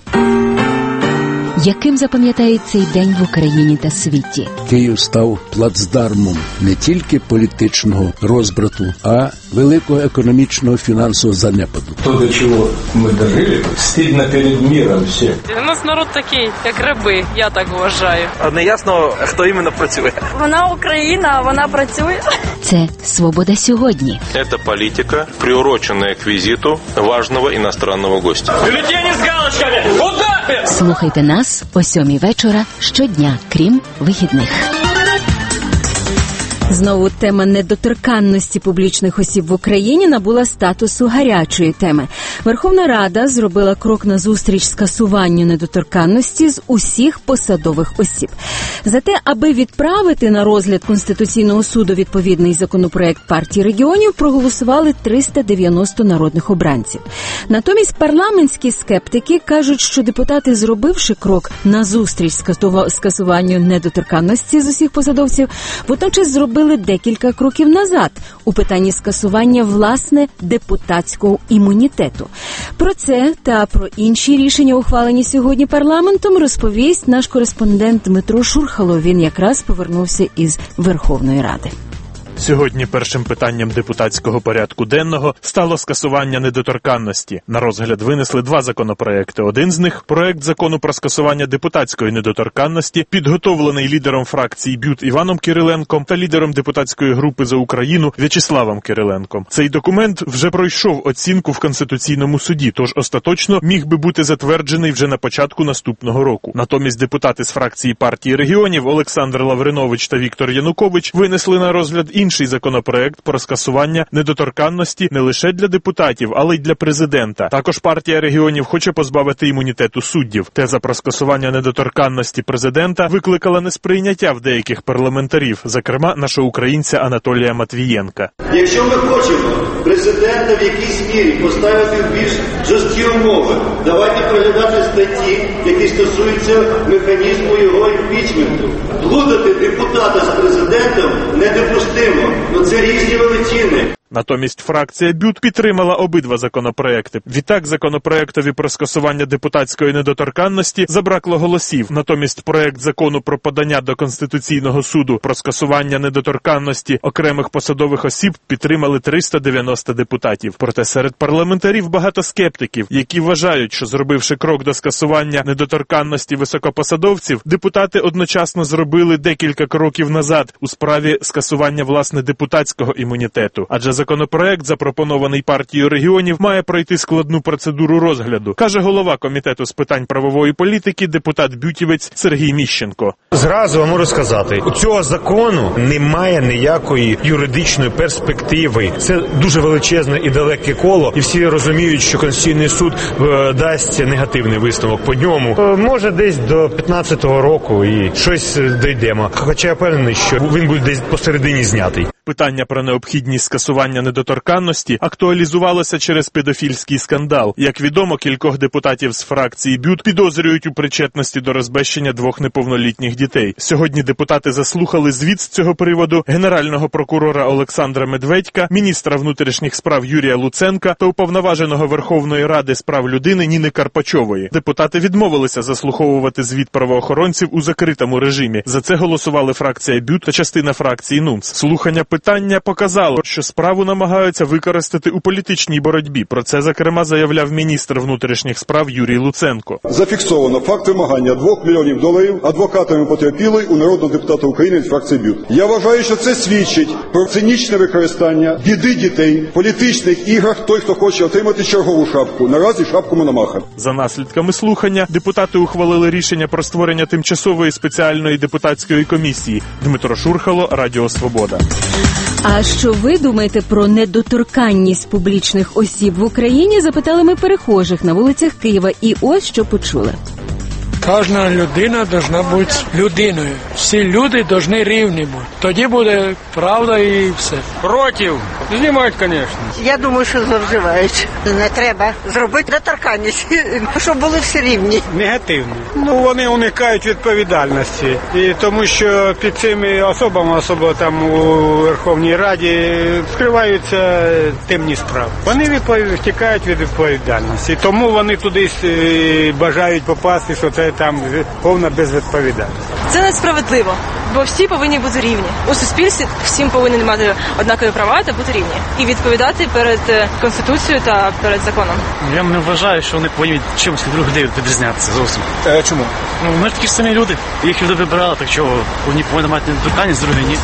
S23: Яким запам'ятає цей день в Україні та світі?
S3: Київ став плацдармом не тільки політичного розбрату, а великого економічного фінансового занепаду.
S5: То, до чого ми дожили, стидно перед миром всім.
S7: У нас народ такий, як раби, я так вважаю.
S9: Не ясно, хто іменно працює.
S7: Вона Україна, а вона працює.
S23: Це «Свобода сьогодні».
S10: Це політика, приурочена к візиту важного іностранного гостя.
S7: Бюллетені з галочками! Куда?
S23: Слухайте нас о 7:00 вечора щодня, крім вихідних. Знову тема недоторканності публічних осіб в Україні набула статусу гарячої теми. Верховна Рада зробила крок назустріч скасуванню недоторканності з усіх посадових осіб. Зате, аби відправити на розгляд Конституційного суду відповідний законопроект партії регіонів, проголосували 390 народних обранців. Натомість парламентські скептики кажуть, що депутати, зробивши крок назустріч скасуванню недоторканності з усіх посадовців, водночас зробили декілька кроків назад у питанні скасування, власне, депутатського імунітету. Про це та про інші рішення, ухвалені сьогодні парламентом, розповість наш кореспондент Дмитро Шурхало. Він якраз повернувся із Верховної Ради.
S19: Сьогодні першим питанням депутатського порядку денного стало скасування недоторканності. На розгляд винесли два законопроекти. Один з них – проект закону про скасування депутатської недоторканності, підготовлений лідером фракції БЮТ Іваном Кириленком та лідером депутатської групи «За Україну» В'ячеславом Кириленком. Цей документ вже пройшов оцінку в Конституційному суді, тож остаточно міг би бути затверджений вже на початку наступного року. Натомість депутати з фракції партії регіонів Олександр Лавринович та Віктор Янукович винесли на розгляд інший законопроект про скасування недоторканності не лише для депутатів, але й для президента. Також партія регіонів хоче позбавити імунітету суддів. Теза про скасування недоторканності президента викликала несприйняття в деяких парламентарів, зокрема нашого українця Анатолія Матвієнка.
S25: Якщо ми хочемо президента в якійсь мірі поставити в більш жорсткі умови, давайте переглядати статті, які стосуються механізму його імпічменту. Плутати депутата з президентом недопустимо. Це різні величини.
S19: Натомість фракція БЮТ підтримала обидва законопроекти. Відтак законопроектові про скасування депутатської недоторканності забракло голосів. Натомість проект закону про подання до Конституційного суду про скасування недоторканності окремих посадових осіб підтримали 390 депутатів. Проте серед парламентарів багато скептиків, які вважають, що зробивши крок до скасування недоторканності високопосадовців, депутати одночасно зробили декілька кроків назад у справі скасування власне депутатського імунітету. Адже законопроект, запропонований партією регіонів, має пройти складну процедуру розгляду, каже голова Комітету з питань правової політики, депутат-бютівець Сергій Міщенко.
S24: Зразу вам можу сказати, у цього закону немає ніякої юридичної перспективи. Це дуже величезне і далеке коло, і всі розуміють, що Конституційний суд дасть негативний висновок по ньому. Може, десь до 15-го року і щось дійдемо. Хоча я впевнений, що він буде десь посередині знятий.
S19: Питання про необхідність скасування недоторканності актуалізувалося через педофільський скандал. Як відомо, кількох депутатів з фракції БЮТ підозрюють у причетності до розбещення двох неповнолітніх дітей. Сьогодні депутати заслухали звіт з цього приводу генерального прокурора Олександра Медведька, міністра внутрішніх справ Юрія Луценка та уповноваженого Верховної Ради з прав людини Ніни Карпачової. Депутати відмовилися заслуховувати звіт правоохоронців у закритому режимі. За це голосували фракція БЮТ та частина фракції НУНЦ. Слухання питання показало, що справу намагаються використати у політичній боротьбі. Про це, зокрема, заявляв міністр внутрішніх справ Юрій Луценко.
S11: Зафіксовано факт вимагання $2 мільйонів адвокатами потерпілої у народного депутата України від фракції БЮТ. Я вважаю, що це свідчить про цинічне використання біди дітей, політичних іграх той, хто хоче отримати чергову шапку. Наразі шапку Мономаха.
S19: За наслідками слухання депутати ухвалили рішення про створення тимчасової спеціальної депутатської комісії. Дмитро Шурхало, Радіо Свобода.
S23: А що ви думаєте про недоторканність публічних осіб в Україні, запитали ми перехожих на вулицях Києва. І ось що почули.
S13: Кожна людина повинна бути людиною. Всі люди повинні рівні бути. Тоді буде правда і все.
S14: Проти. Знімають, звісно.
S15: Я думаю, що зловживають. Не треба зробити недоторканність, щоб були всі рівні.
S14: Негативно. Вони уникають відповідальності. І тому що під цими особами, особливо там у Верховній Раді, скриваються темні справи. Вони втікають від відповідальності. Тому вони туди бажають попасти, що це там повна безвідповідальність.
S16: Це несправедливо, бо всі повинні бути рівні. У суспільстві всім повинні мати однакові права та бути рівні. І відповідати перед Конституцією та перед законом.
S17: Я не вважаю, що вони повинні чимось від других людей відрізнятися зовсім.
S14: Чому?
S17: Ми ж такі ж самі люди. Їх люди вибирали, так чого вони повинні мати недоторканність, з другої ні.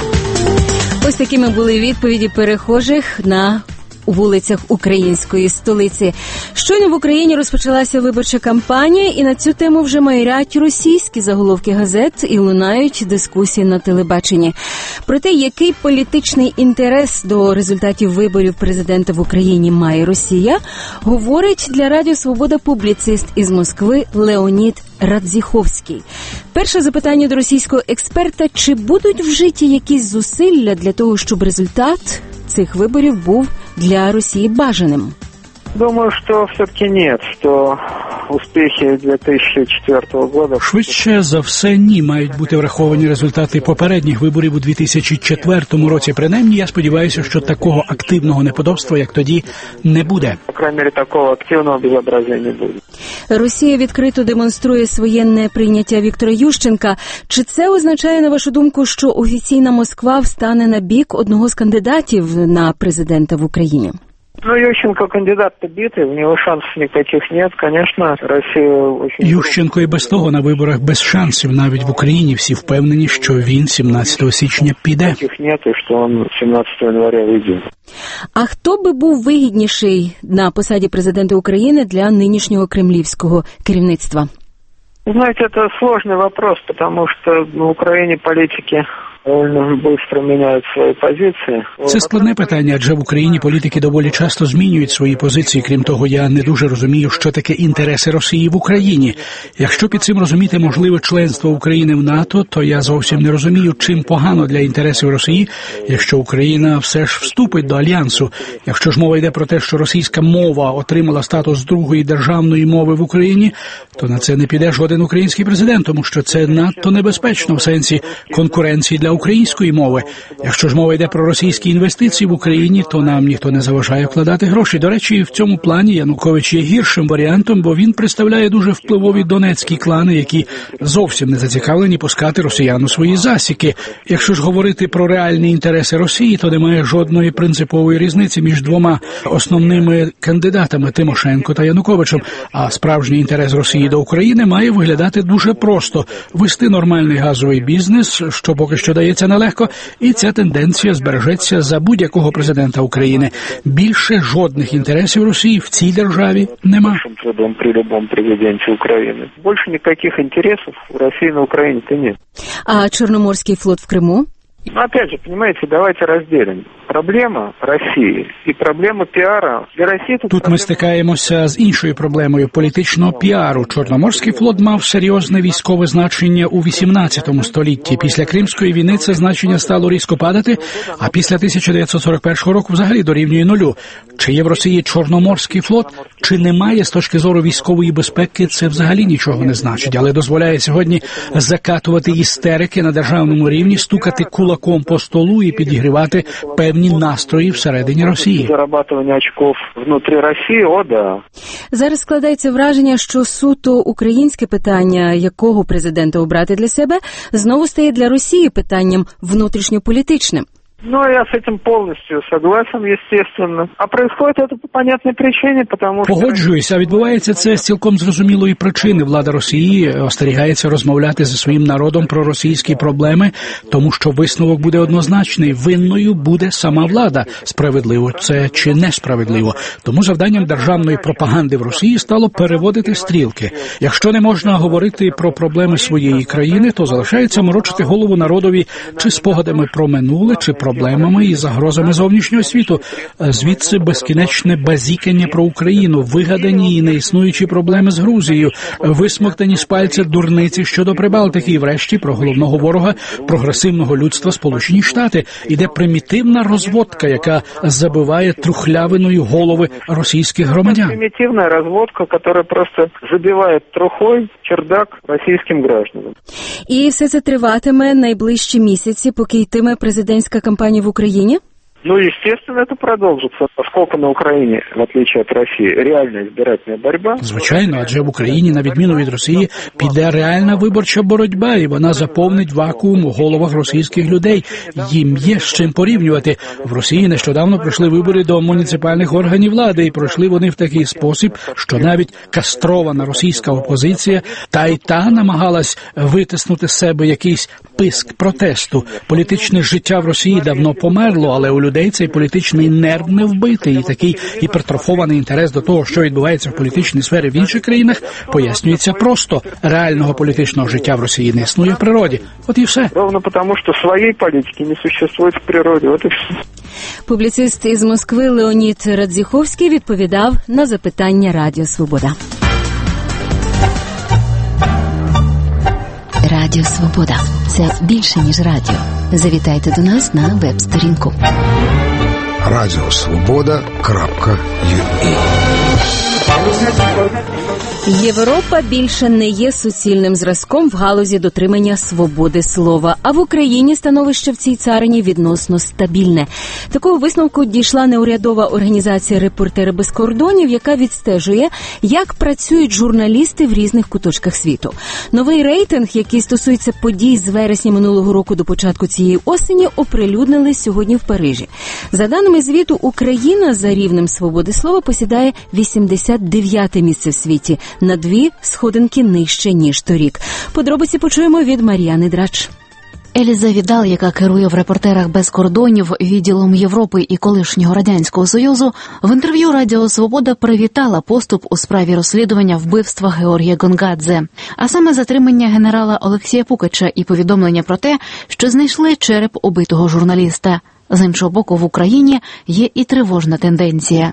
S23: Ось такими були відповіді перехожих на вулицях української столиці. Щойно в Україні розпочалася виборча кампанія, і на цю тему вже майорять російські заголовки газет і лунають дискусії на телебаченні. Про те, який політичний інтерес до результатів виборів президента в Україні має Росія, говорить для Радіо Свобода публіцист із Москви Леонід Радзіховський. Перше запитання до російського експерта: чи будуть вжиті якісь зусилля для того, щоб результат цих виборів був для Росії бажаним?
S26: Думаю, что все-таки нет, что успехи 2004 года...
S6: Швидше за все, ні, мають бути враховані результати попередніх виборів у 2004 році. Принаймні, я сподіваюся, що такого активного неподобства, як тоді, не буде.
S26: По крайней мере, такого активного безобразия не буде.
S23: Росія відкрито демонструє своє неприйняття Віктора Ющенка. Чи це означає, на вашу думку, що офіційна Москва встане на бік одного з кандидатів на президента в Україні?
S26: Ющенко кандидат-то битый, у него шансов никаких нет, конечно, Россия очень...
S6: Ющенко і без того на виборах без шансів, навіть в Україні всі впевнені, що він 17 січня піде.
S26: Таких нет, і що він 17 января вийде.
S23: А хто би був вигідніший на посаді президента України для нинішнього кремлівського керівництва?
S26: Знаете, это сложный вопрос, потому что в Украине политики довольно быстро меняют свої позиції.
S6: Це складне питання, адже в Україні політики доволі часто змінюють свої позиції. Крім того, я не дуже розумію, що таке інтереси Росії в Україні. Якщо під цим розуміти можливе членство України в НАТО, то я зовсім не розумію, чим погано для інтересів Росії, якщо Україна все ж вступить до Альянсу. Якщо ж мова йде про те, що російська мова отримала статус другої державної мови в Україні, то на це не піде жоден український президент, тому що це надто небезпечно в сенсі конкуренції для української мови. Якщо ж мова йде про російські інвестиції в Україні, то нам ніхто не заважає вкладати гроші. До речі, в цьому плані Янукович є гіршим варіантом, бо він представляє дуже впливові донецькі клани, які зовсім не зацікавлені пускати росіян у свої засіки. Якщо ж говорити про реальні інтереси Росії, то немає жодної принципової різниці між двома основними кандидатами Тимошенко та Януковичем. А справжній інтерес Росії до України має виглядати дуже просто – вести нормальний газовий бізнес, що поки що дається нелегко, і ця тенденція збережеться за будь-якого президента України. Більше жодних інтересів Росії в цій державі нема.
S26: При любому президенті України. Більше ніяких інтересів у Росії на Україні-то нет.
S23: А Чорноморський флот в Криму?
S26: Опять же, понимаете, давайте разделим. Проблема Росії і проблема піара для Росії.
S6: Тут ми стикаємося з іншою проблемою політичного піару. Чорноморський флот мав серйозне військове значення у 18 столітті. Після Кримської війни це значення стало різко падати, а після 1941 року взагалі дорівнює нулю. Чи є в Росії Чорноморський флот, чи немає з точки зору військової безпеки, це взагалі нічого не значить, але дозволяє сьогодні закатувати істерики на державному рівні, стукати кулаком по столу і підігрівати певні настрої всередині Росії.
S26: Зарабатування очків внутрі Росії, да.
S23: Зараз складається враження, що суто українське питання, якого президента обрати для себе, знову стає для Росії питанням внутрішньополітичним.
S26: Я с этим полностью согласен, естественно. А происходит это по понятной причине, потому что...
S6: Погоджуюся, відбувається це з цілком зрозумілої причини. Влада Росії остерігається розмовляти зі своїм народом про російські проблеми, тому що висновок буде однозначний. Винною буде сама влада. Справедливо це чи несправедливо. Тому завданням державної пропаганди в Росії стало переводити стрілки. Якщо не можна говорити про проблеми своєї країни, то залишається морочити голову народові чи спогадами про минуле, чи про проблемами і загрозами зовнішнього світу. Звідси безкінечне базікання про Україну, вигадані і неіснуючі проблеми з Грузією, висмоктані з пальця дурниці щодо Прибалтики і врешті про головного ворога прогресивного людства Сполучені Штати. Іде примітивна розводка, яка забиває трухлявиною голови російських громадян.
S26: Примітивна розводка, яка просто забиває трухою чердак російським гражданам.
S23: І все це триватиме найближчі місяці, поки йтиме президентська кампанія в Україні?
S26: Естественно, это продолжится, поскольку на Украине, в отличие от России, реальная избирательная борьба.
S6: Звичайно, адже в Україні, на відміну від Росії, піде реальна виборча боротьба, і вона заповнить вакуум у головах російських людей. Їм є з чим порівнювати. В Росії нещодавно пройшли вибори до муніципальних органів влади, і пройшли вони в такий спосіб, що навіть кастрована російська опозиція та намагалась витиснути з себе якийсь писк протесту. Політичне життя в Росії давно померло, але у людей цей політичний нерв не вбитий, і такий гіпертрофований інтерес до того, що відбувається в політичній сфері в інших країнах, пояснюється просто. Реального політичного життя в Росії не існує в природі. От і все.
S26: Ровно тому, що своєї політики не существує в природі. От і все.
S23: Публіцист із Москви Леонід Радзіховський відповідав на запитання Радіо Свобода. Радіо Свобода – це більше, ніж радіо. Завітайте до нас на веб-сторінку.
S2: radiosvoboda.ua.
S23: Європа більше не є суцільним зразком в галузі дотримання свободи слова, а в Україні становище в цій царині відносно стабільне. Такого висновку дійшла неурядова організація «Репортери без кордонів», яка відстежує, як працюють журналісти в різних куточках світу. Новий рейтинг, який стосується подій з вересня минулого року до початку цієї осені, оприлюднили сьогодні в Парижі. За даними звіту, Україна за рівнем свободи слова посідає 89-те місце в світі, на 2 сходинки нижче, ніж торік. Подробиці почуємо від Мар'яни Драч.
S12: Еліза Відал, яка керує в «Репортерах без кордонів» відділом Європи і колишнього Радянського Союзу, в інтерв'ю Радіо Свобода привітала поступ у справі розслідування вбивства Георгія Гонгадзе, а саме затримання генерала Олексія Пукача і повідомлення про те, що знайшли череп убитого журналіста. З іншого боку, в Україні є і тривожна тенденція.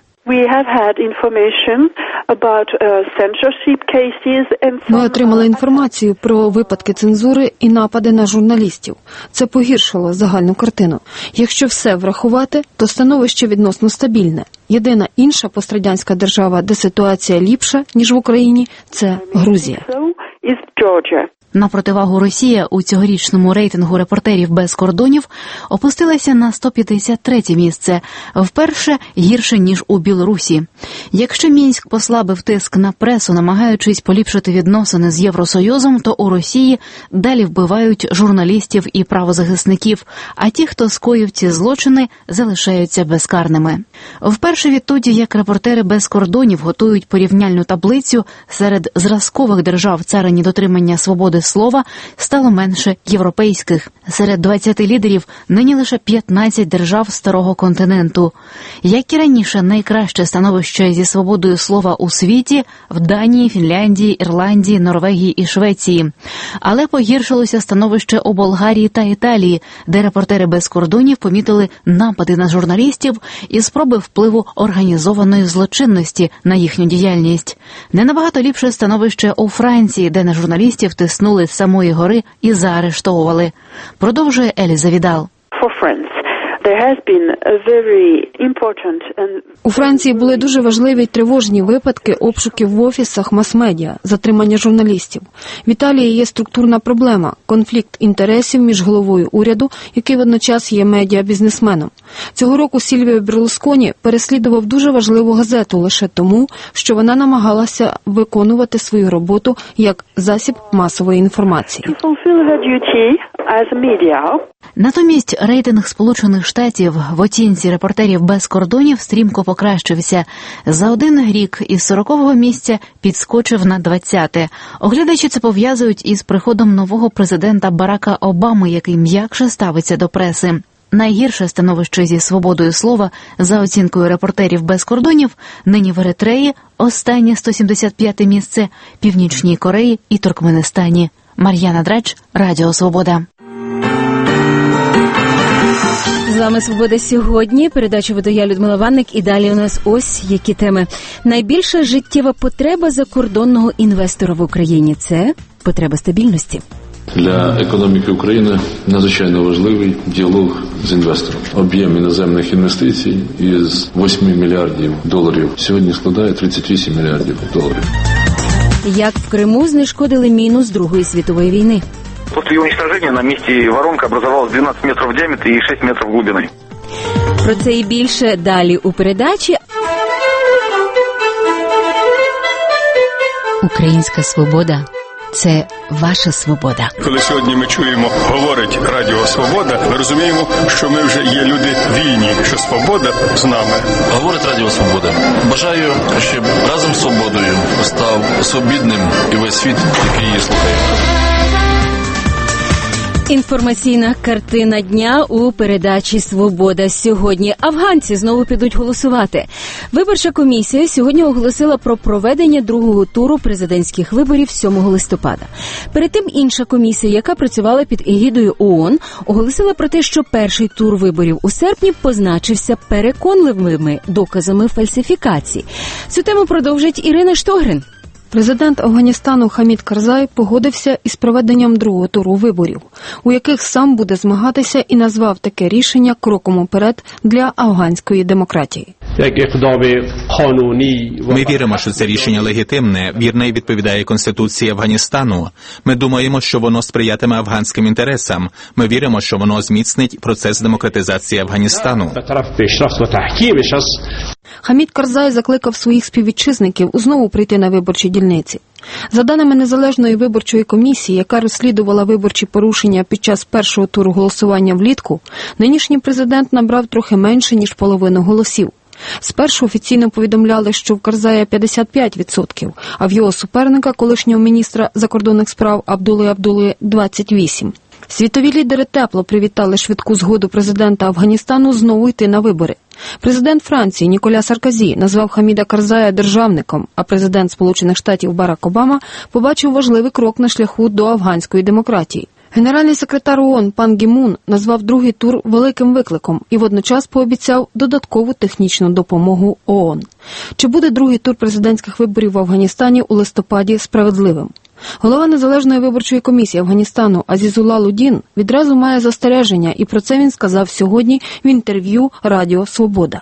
S8: Ми отримали інформацію про випадки цензури і напади на журналістів. Це погіршило загальну картину. Якщо все врахувати, то становище відносно стабільне. Єдина інша пострадянська держава, де ситуація ліпша, ніж в Україні, це Грузія.
S12: На противагу Росія у цьогорічному рейтингу «Репортерів без кордонів» опустилася на 153-те місце, вперше гірше, ніж у Білорусі. Якщо Мінськ послабив тиск на пресу, намагаючись поліпшити відносини з Євросоюзом, то у Росії далі вбивають журналістів і правозахисників, а ті, хто скоїв ці злочини, залишаються безкарними. Вперше відтоді, як «Репортери без кордонів» готують порівняльну таблицю, серед зразкових держав царині дотримання свободи слова стало менше європейських. Серед 20 лідерів нині лише 15 держав старого континенту. Як і раніше, найкраще становище зі свободою слова у світі в Данії, Фінляндії, Ірландії, Норвегії і Швеції. Але погіршилося становище у Болгарії та Італії, де «Репортери без кордонів» помітили напади на журналістів і спроби впливу організованої злочинності на їхню діяльність. Не набагато ліпше становище у Франції, де на журналістів тиснули з самої гори і заарештовували. Продовжує Еліза Відал.
S8: У Франції були дуже важливі й тривожні випадки обшуків в офісах мас-медіа, затримання журналістів. В Італії є структурна проблема – конфлікт інтересів між головою уряду, який водночас є медіа-бізнесменом. Цього року Сільвіо Берлусконі переслідував дуже важливу газету лише тому, що вона намагалася виконувати свою роботу як засіб масової інформації.
S12: Натомість рейтинг Сполучених Штатів в оцінці «Репортерів без кордонів» стрімко покращився. За один рік із 40-го місця підскочив на 20-те. Оглядачі це пов'язують із приходом нового президента Барака Обами, який м'якше ставиться до преси. Найгірше становище зі свободою слова, за оцінкою «Репортерів без кордонів», нині в Еритреї, останнє 175-те місце, Північній Кореї і Туркменистані. Мар'яна Драч, Радіо Свобода.
S23: З вами «Свобода сьогодні». Передачу веду я, Людмила Ванник, і далі у нас ось які теми. Найбільша життєва потреба закордонного інвестора в Україні – це потреба стабільності.
S1: Для економіки України надзвичайно важливий діалог з інвестором. Об'єм іноземних інвестицій із 8 мільярдів доларів сьогодні складає 38 мільярдів доларів.
S23: Як в Криму знешкодили міну з Другої світової війни.
S2: После уничтожения на месте воронка образовалась 12 метров в диаметре и 6 метров глубиной.
S23: Про це і більше далі у передачі. Українська свобода – це ваша свобода.
S18: Коли сьогодні ми чуємо, говорить Радіо Свобода, ми розуміємо, що ми вже є люди вільні, що свобода з нами.
S20: Говорить Радіо Свобода. Бажаю, щоб разом з свободою став свобідним і весь світ, який її слухає.
S23: Інформаційна картина дня у передачі «Свобода сьогодні». Афганці знову підуть голосувати. Виборча комісія сьогодні оголосила про проведення другого туру президентських виборів 7 листопада. Перед тим інша комісія, яка працювала під егідою ООН, оголосила про те, що перший тур виборів у серпні позначився переконливими доказами фальсифікації. Цю тему продовжить Ірина Штогрин.
S8: Президент Афганістану Хамід Карзай погодився із проведенням другого туру виборів, у яких сам буде змагатися, і назвав таке рішення кроком уперед для афганської демократії.
S21: Ми віримо, що це рішення легітимне, вірне і відповідає Конституції Афганістану. Ми думаємо, що воно сприятиме афганським інтересам. Ми віримо, що воно зміцнить процес демократизації Афганістану.
S8: Хамід Карзай закликав своїх співвітчизників знову прийти на виборчі дільниці. За даними Незалежної виборчої комісії, яка розслідувала виборчі порушення під час першого туру голосування влітку, нинішній президент набрав трохи менше, ніж половину голосів. Спершу офіційно повідомляли, що в Карзая 55%, а в його суперника, колишнього міністра закордонних справ Абдули 28%. Світові лідери тепло привітали швидку згоду президента Афганістану знову йти на вибори. Президент Франції Ніколя Саркозі назвав Хаміда Карзая державником, а президент Сполучених Штатів Барак Обама побачив важливий крок на шляху до афганської демократії. Генеральний секретар ООН Пан Гі Мун назвав другий тур великим викликом і водночас пообіцяв додаткову технічну допомогу ООН. Чи буде другий тур президентських виборів в Афганістані у листопаді справедливим? Голова Незалежної виборчої комісії Афганістану Азізулла Лудін відразу має застереження, і про це він сказав сьогодні в інтерв'ю Радіо Свобода.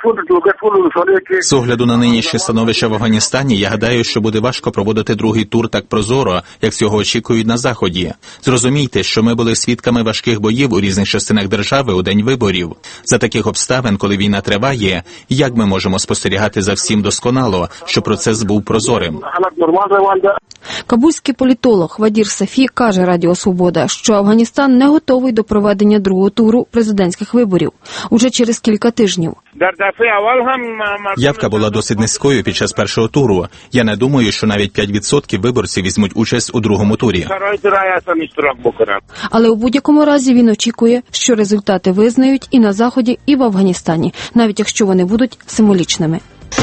S21: З огляду на нинішнє становище в Афганістані, я гадаю, що буде важко проводити другий тур так прозоро, як цього очікують на Заході. Зрозумійте, що ми були свідками важких боїв у різних частинах держави у день виборів. За таких обставин, коли війна триває, як ми можемо спостерігати за всім досконало, щоб процес був прозорим?
S8: Кабульський політолог Вадір Сафі каже Радіо Свобода, що Афганістан не готовий до проведення другого туру президентських виборів уже через кілька тижнів.
S21: Явка була досить низькою під час першого туру. Я не думаю, що навіть 5% виборців візьмуть участь у другому турі.
S8: Але у будь-якому разі він очікує, що результати визнають і на Заході, і в Афганістані, навіть якщо вони будуть символічними.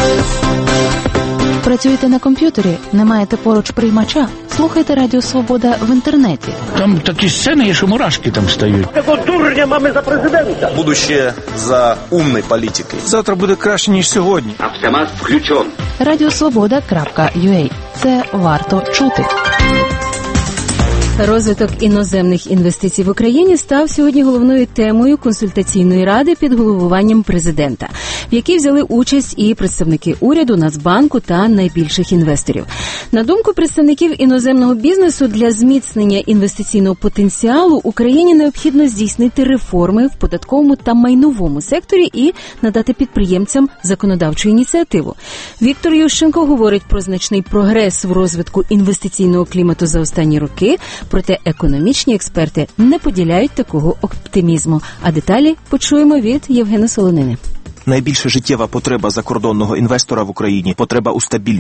S12: Працюєте на комп'ютері? Не маєте поруч приймача? Слухайте Радіо Свобода в інтернеті.
S6: Там такі сцени є, що мурашки там стають.
S22: Такого дурня мами за президента.
S9: Будущее за умной політикою.
S5: Завтра буде краще, ніж сьогодні.
S22: Автомат включен.
S12: Radiosvoboda.ua. Це варто чути.
S23: Розвиток іноземних інвестицій в Україні став сьогодні головною темою консультаційної ради під головуванням президента, в якій взяли участь і представники уряду, Нацбанку та найбільших інвесторів. На думку представників іноземного бізнесу, для зміцнення інвестиційного потенціалу Україні необхідно здійснити реформи в податковому та майновому секторі і надати підприємцям законодавчу ініціативу. Віктор Ющенко говорить про значний прогрес в розвитку інвестиційного клімату за останні роки, проте економічні експерти не поділяють такого оптимізму. А деталі почуємо від Євгена Солонини.
S27: Найбільша життєва потреба закордонного інвестора в Україні – потреба у стабільності.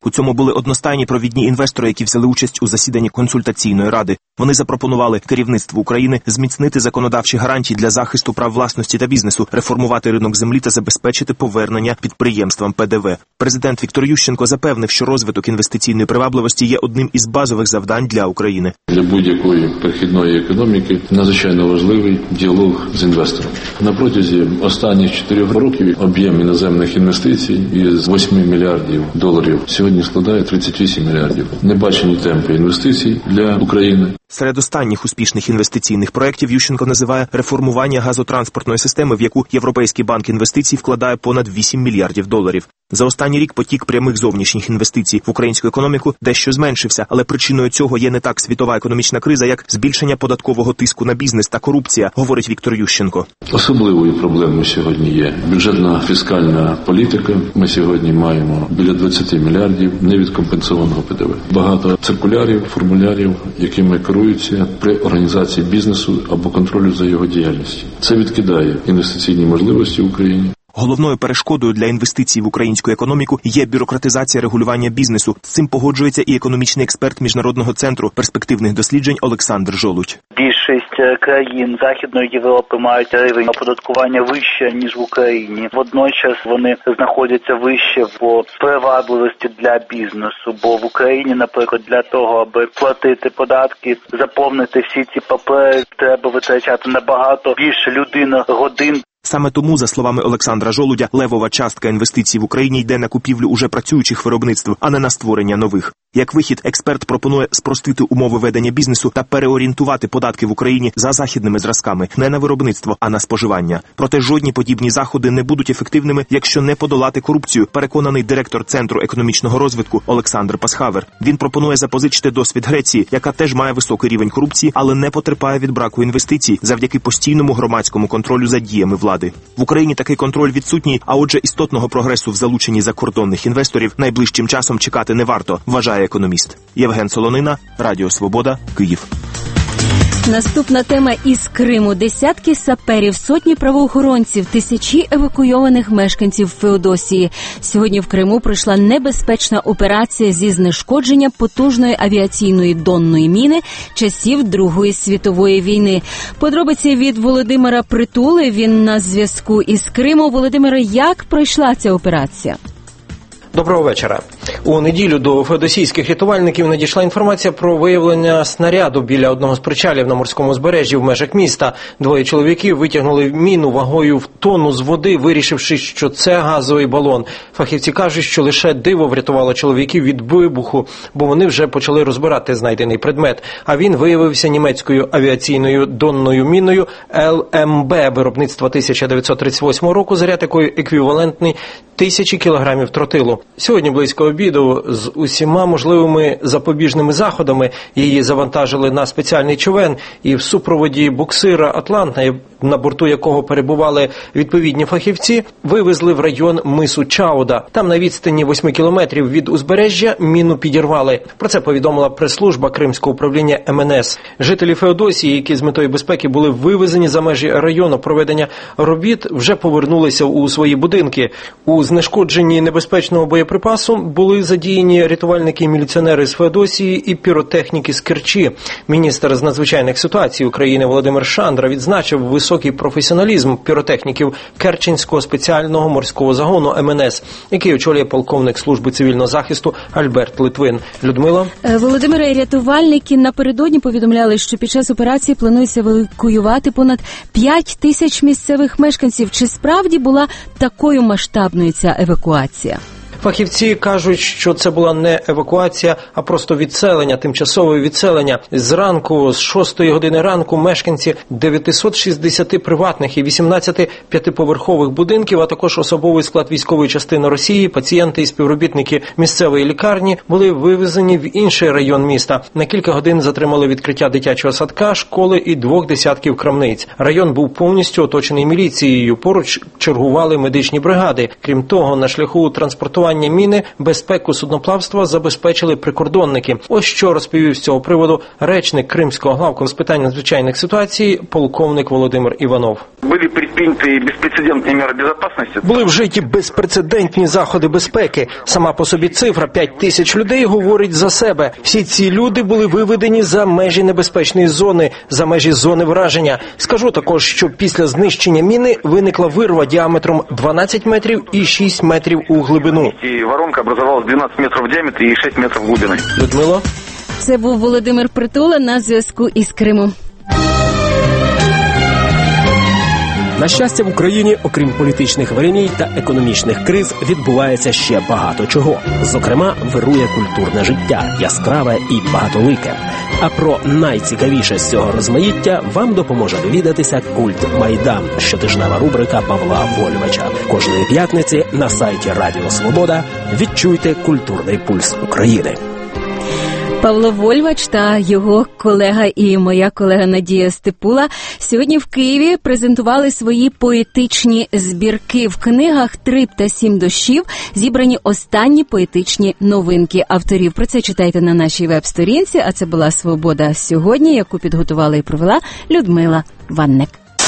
S3: У цьому були одностайні провідні інвестори, які взяли участь у засіданні консультаційної ради. Вони запропонували керівництву України зміцнити законодавчі гарантії для захисту прав власності та бізнесу, реформувати ринок землі та забезпечити повернення підприємствам ПДВ. Президент Віктор Ющенко запевнив, що розвиток інвестиційної привабливості є одним із базових завдань для України.
S1: Для будь-якої перехідної економіки надзвичайно важливий діалог з інвестором. На протязі останніх 4 років об'єм іноземних інвестицій із 8 мільярдів доларів сьогодні складає 38 мільярдів. Небачені темпи інвестицій для України.
S3: Серед останніх успішних інвестиційних проєктів Ющенко називає реформування газотранспортної системи, в яку Європейський банк інвестицій вкладає понад 8 мільярдів доларів. За останній рік потік прямих зовнішніх інвестицій в українську економіку дещо зменшився, але причиною цього є не так світова економічна криза, як збільшення податкового тиску на бізнес та корупція, говорить Віктор Ющенко.
S1: Особливою проблемою сьогодні є бюджетна фіскальна політика. Ми сьогодні маємо біля 20 мільярдів невідкомпенсованого ПДВ. Багато циркулярів, формулярів, якими керуються при організації бізнесу або контролю за його діяльністю. Це відкидає інвестиційні можливості в Україні.
S3: Головною перешкодою для інвестицій в українську економіку є бюрократизація регулювання бізнесу. З цим погоджується і економічний експерт Міжнародного центру перспективних досліджень Олександр Жолудь.
S4: Більшість країн Західної Європи мають рівень оподаткування вище, ніж в Україні. Водночас вони знаходяться вище по привабливості для бізнесу. Бо в Україні, наприклад, для того, аби платити податки, заповнити всі ці папери, треба витрачати набагато більше годин.
S3: Саме тому, за словами Олександра Жолудя, левова частка інвестицій в Україні йде на купівлю уже працюючих виробництв, а не на створення нових. Як вихід, експерт пропонує спростити умови ведення бізнесу та переорієнтувати податки в Україні за західними зразками, не на виробництво, а на споживання. Проте жодні подібні заходи не будуть ефективними, якщо не подолати корупцію, переконаний директор Центру економічного розвитку Олександр Пасхавер. Він пропонує запозичити досвід Греції, яка теж має високий рівень корупції, але не потерпає від браку інвестицій завдяки постійному громадському контролю за діями влади. В Україні такий контроль відсутній, а отже істотного прогресу в залученні закордонних інвесторів найближчим часом чекати не варто, вважає економіст. Євген Солонина, Радіо Свобода, Київ.
S23: Наступна тема із Криму. Десятки саперів, сотні правоохоронців, тисячі евакуйованих мешканців Феодосії. Сьогодні в Криму пройшла небезпечна операція зі знешкодження потужної авіаційної донної міни часів Другої світової війни. Подробиці від Володимира Притули. Він на зв'язку із Криму. Володимире, як пройшла ця операція?
S7: Доброго вечора. У неділю до феодосійських рятувальників надійшла інформація про виявлення снаряду біля одного з причалів на морському узбережжі в межах міста. Двоє чоловіків витягнули міну вагою в тонну з води, вирішивши, що це газовий балон. Фахівці кажуть, що лише диво врятувало чоловіків від вибуху, бо вони вже почали розбирати знайдений предмет. А він виявився німецькою авіаційною донною міною ЛМБ виробництва 1938 року, заряд якої еквівалентний 1000 кілограмів тротилу. Сьогодні близько обіду з усіма можливими запобіжними заходами її завантажили на спеціальний човен і в супроводі буксира «Атланта», на борту якого перебували відповідні фахівці, вивезли в район мису Чауда. Там на відстані 8 кілометрів від узбережжя міну підірвали. Про це повідомила прес-служба Кримського управління МНС. Жителі Феодосії, які з метою безпеки були вивезені за межі району проведення робіт, вже повернулися у свої будинки. У знешкодженні небезпечного боєприпасу були задіяні рятувальники і міліціонери з Феодосії і піротехніки з Керчі. Міністр з надзвичайних ситуацій України Володимир Шандра відзначив високий професіоналізм піротехніків Керченського спеціального морського загону МНС, який очолює полковник служби цивільного захисту Альберт Литвин. Людмила?
S23: Володимире, рятувальники напередодні повідомляли, що під час операції планується евакуювати понад 5000 місцевих мешканців. Чи справді була такою масштабною ця евакуація?
S7: Фахівці кажуть, що це була не евакуація, а просто відселення, тимчасове відселення. Зранку, з 6 години ранку, мешканці 960 приватних і 18 п'ятиповерхових будинків, а також особовий склад військової частини Росії, пацієнти і співробітники місцевої лікарні були вивезені в інший район міста. На кілька годин затримали відкриття дитячого садка, школи і 2 десятків крамниць. Район був повністю оточений міліцією, поруч чергували медичні бригади. Крім того, на шляху транспортування застосування міни безпеку судноплавства забезпечили прикордонники. Ось що розповів з цього приводу речник Кримського главку з питань надзвичайних ситуацій полковник Володимир Іванов. Були вжиті безпрецедентні заходи безпеки. Сама по собі цифра 5 тисяч людей говорить за себе. Всі ці люди були виведені за межі небезпечної зони, за межі зони враження. Скажу також, що після знищення міни виникла вирва діаметром 12 метрів і 6 метрів у глибину.
S2: Воронка образовалась 12 метрів в діаметрі і 6 метрів в глибину.
S7: Людмила?
S23: Це був Володимир Притула на зв'язку із Криму.
S10: На щастя, в Україні, окрім політичних вириній та економічних криз, відбувається ще багато чого. Зокрема, вирує культурне життя, яскраве і багатолике. А про найцікавіше з цього розмаїття вам допоможе довідатися «Культ Майдан» – щотижнева рубрика Павла Вольвача. Кожної п'ятниці на сайті Радіо Свобода відчуйте культурний пульс України.
S23: Павло Вольвач та його колега і моя колега Надія Степула сьогодні в Києві презентували свої поетичні збірки. В книгах «Три та 7 дощів» зібрані останні поетичні новинки авторів. Про це читайте на нашій веб-сторінці, а це була «Свобода сьогодні», яку підготувала і провела Людмила Ванник.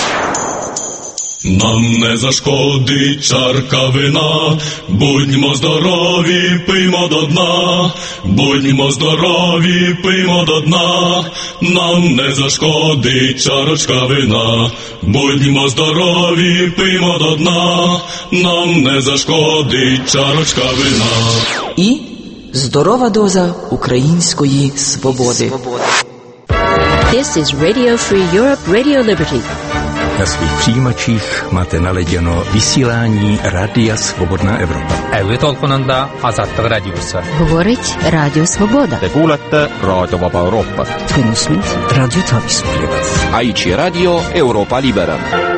S11: Нам не зашкодить чарка вина, будьмо здорові, пиймо до дна, будьмо здорові, пиймо до дна, нам не зашкодить чарочка вина, будьмо здорові, пиймо до дна, нам не зашкодить чарочка вина.
S13: І здорова доза української свободи.
S23: This is Radio Free Europe, Radio Liberty.
S19: Na svých přijímačích máte naladěno vysílání Rádia Svobodná Evropa.
S24: Älytolkunanda Azаттык радиосы.
S23: Говорить Радіо Свобода.
S25: Te kuulete Raadio Vaba Euroopa.
S23: Твинусмит Радіо Томс.
S25: Aici Radio Europa Liberă.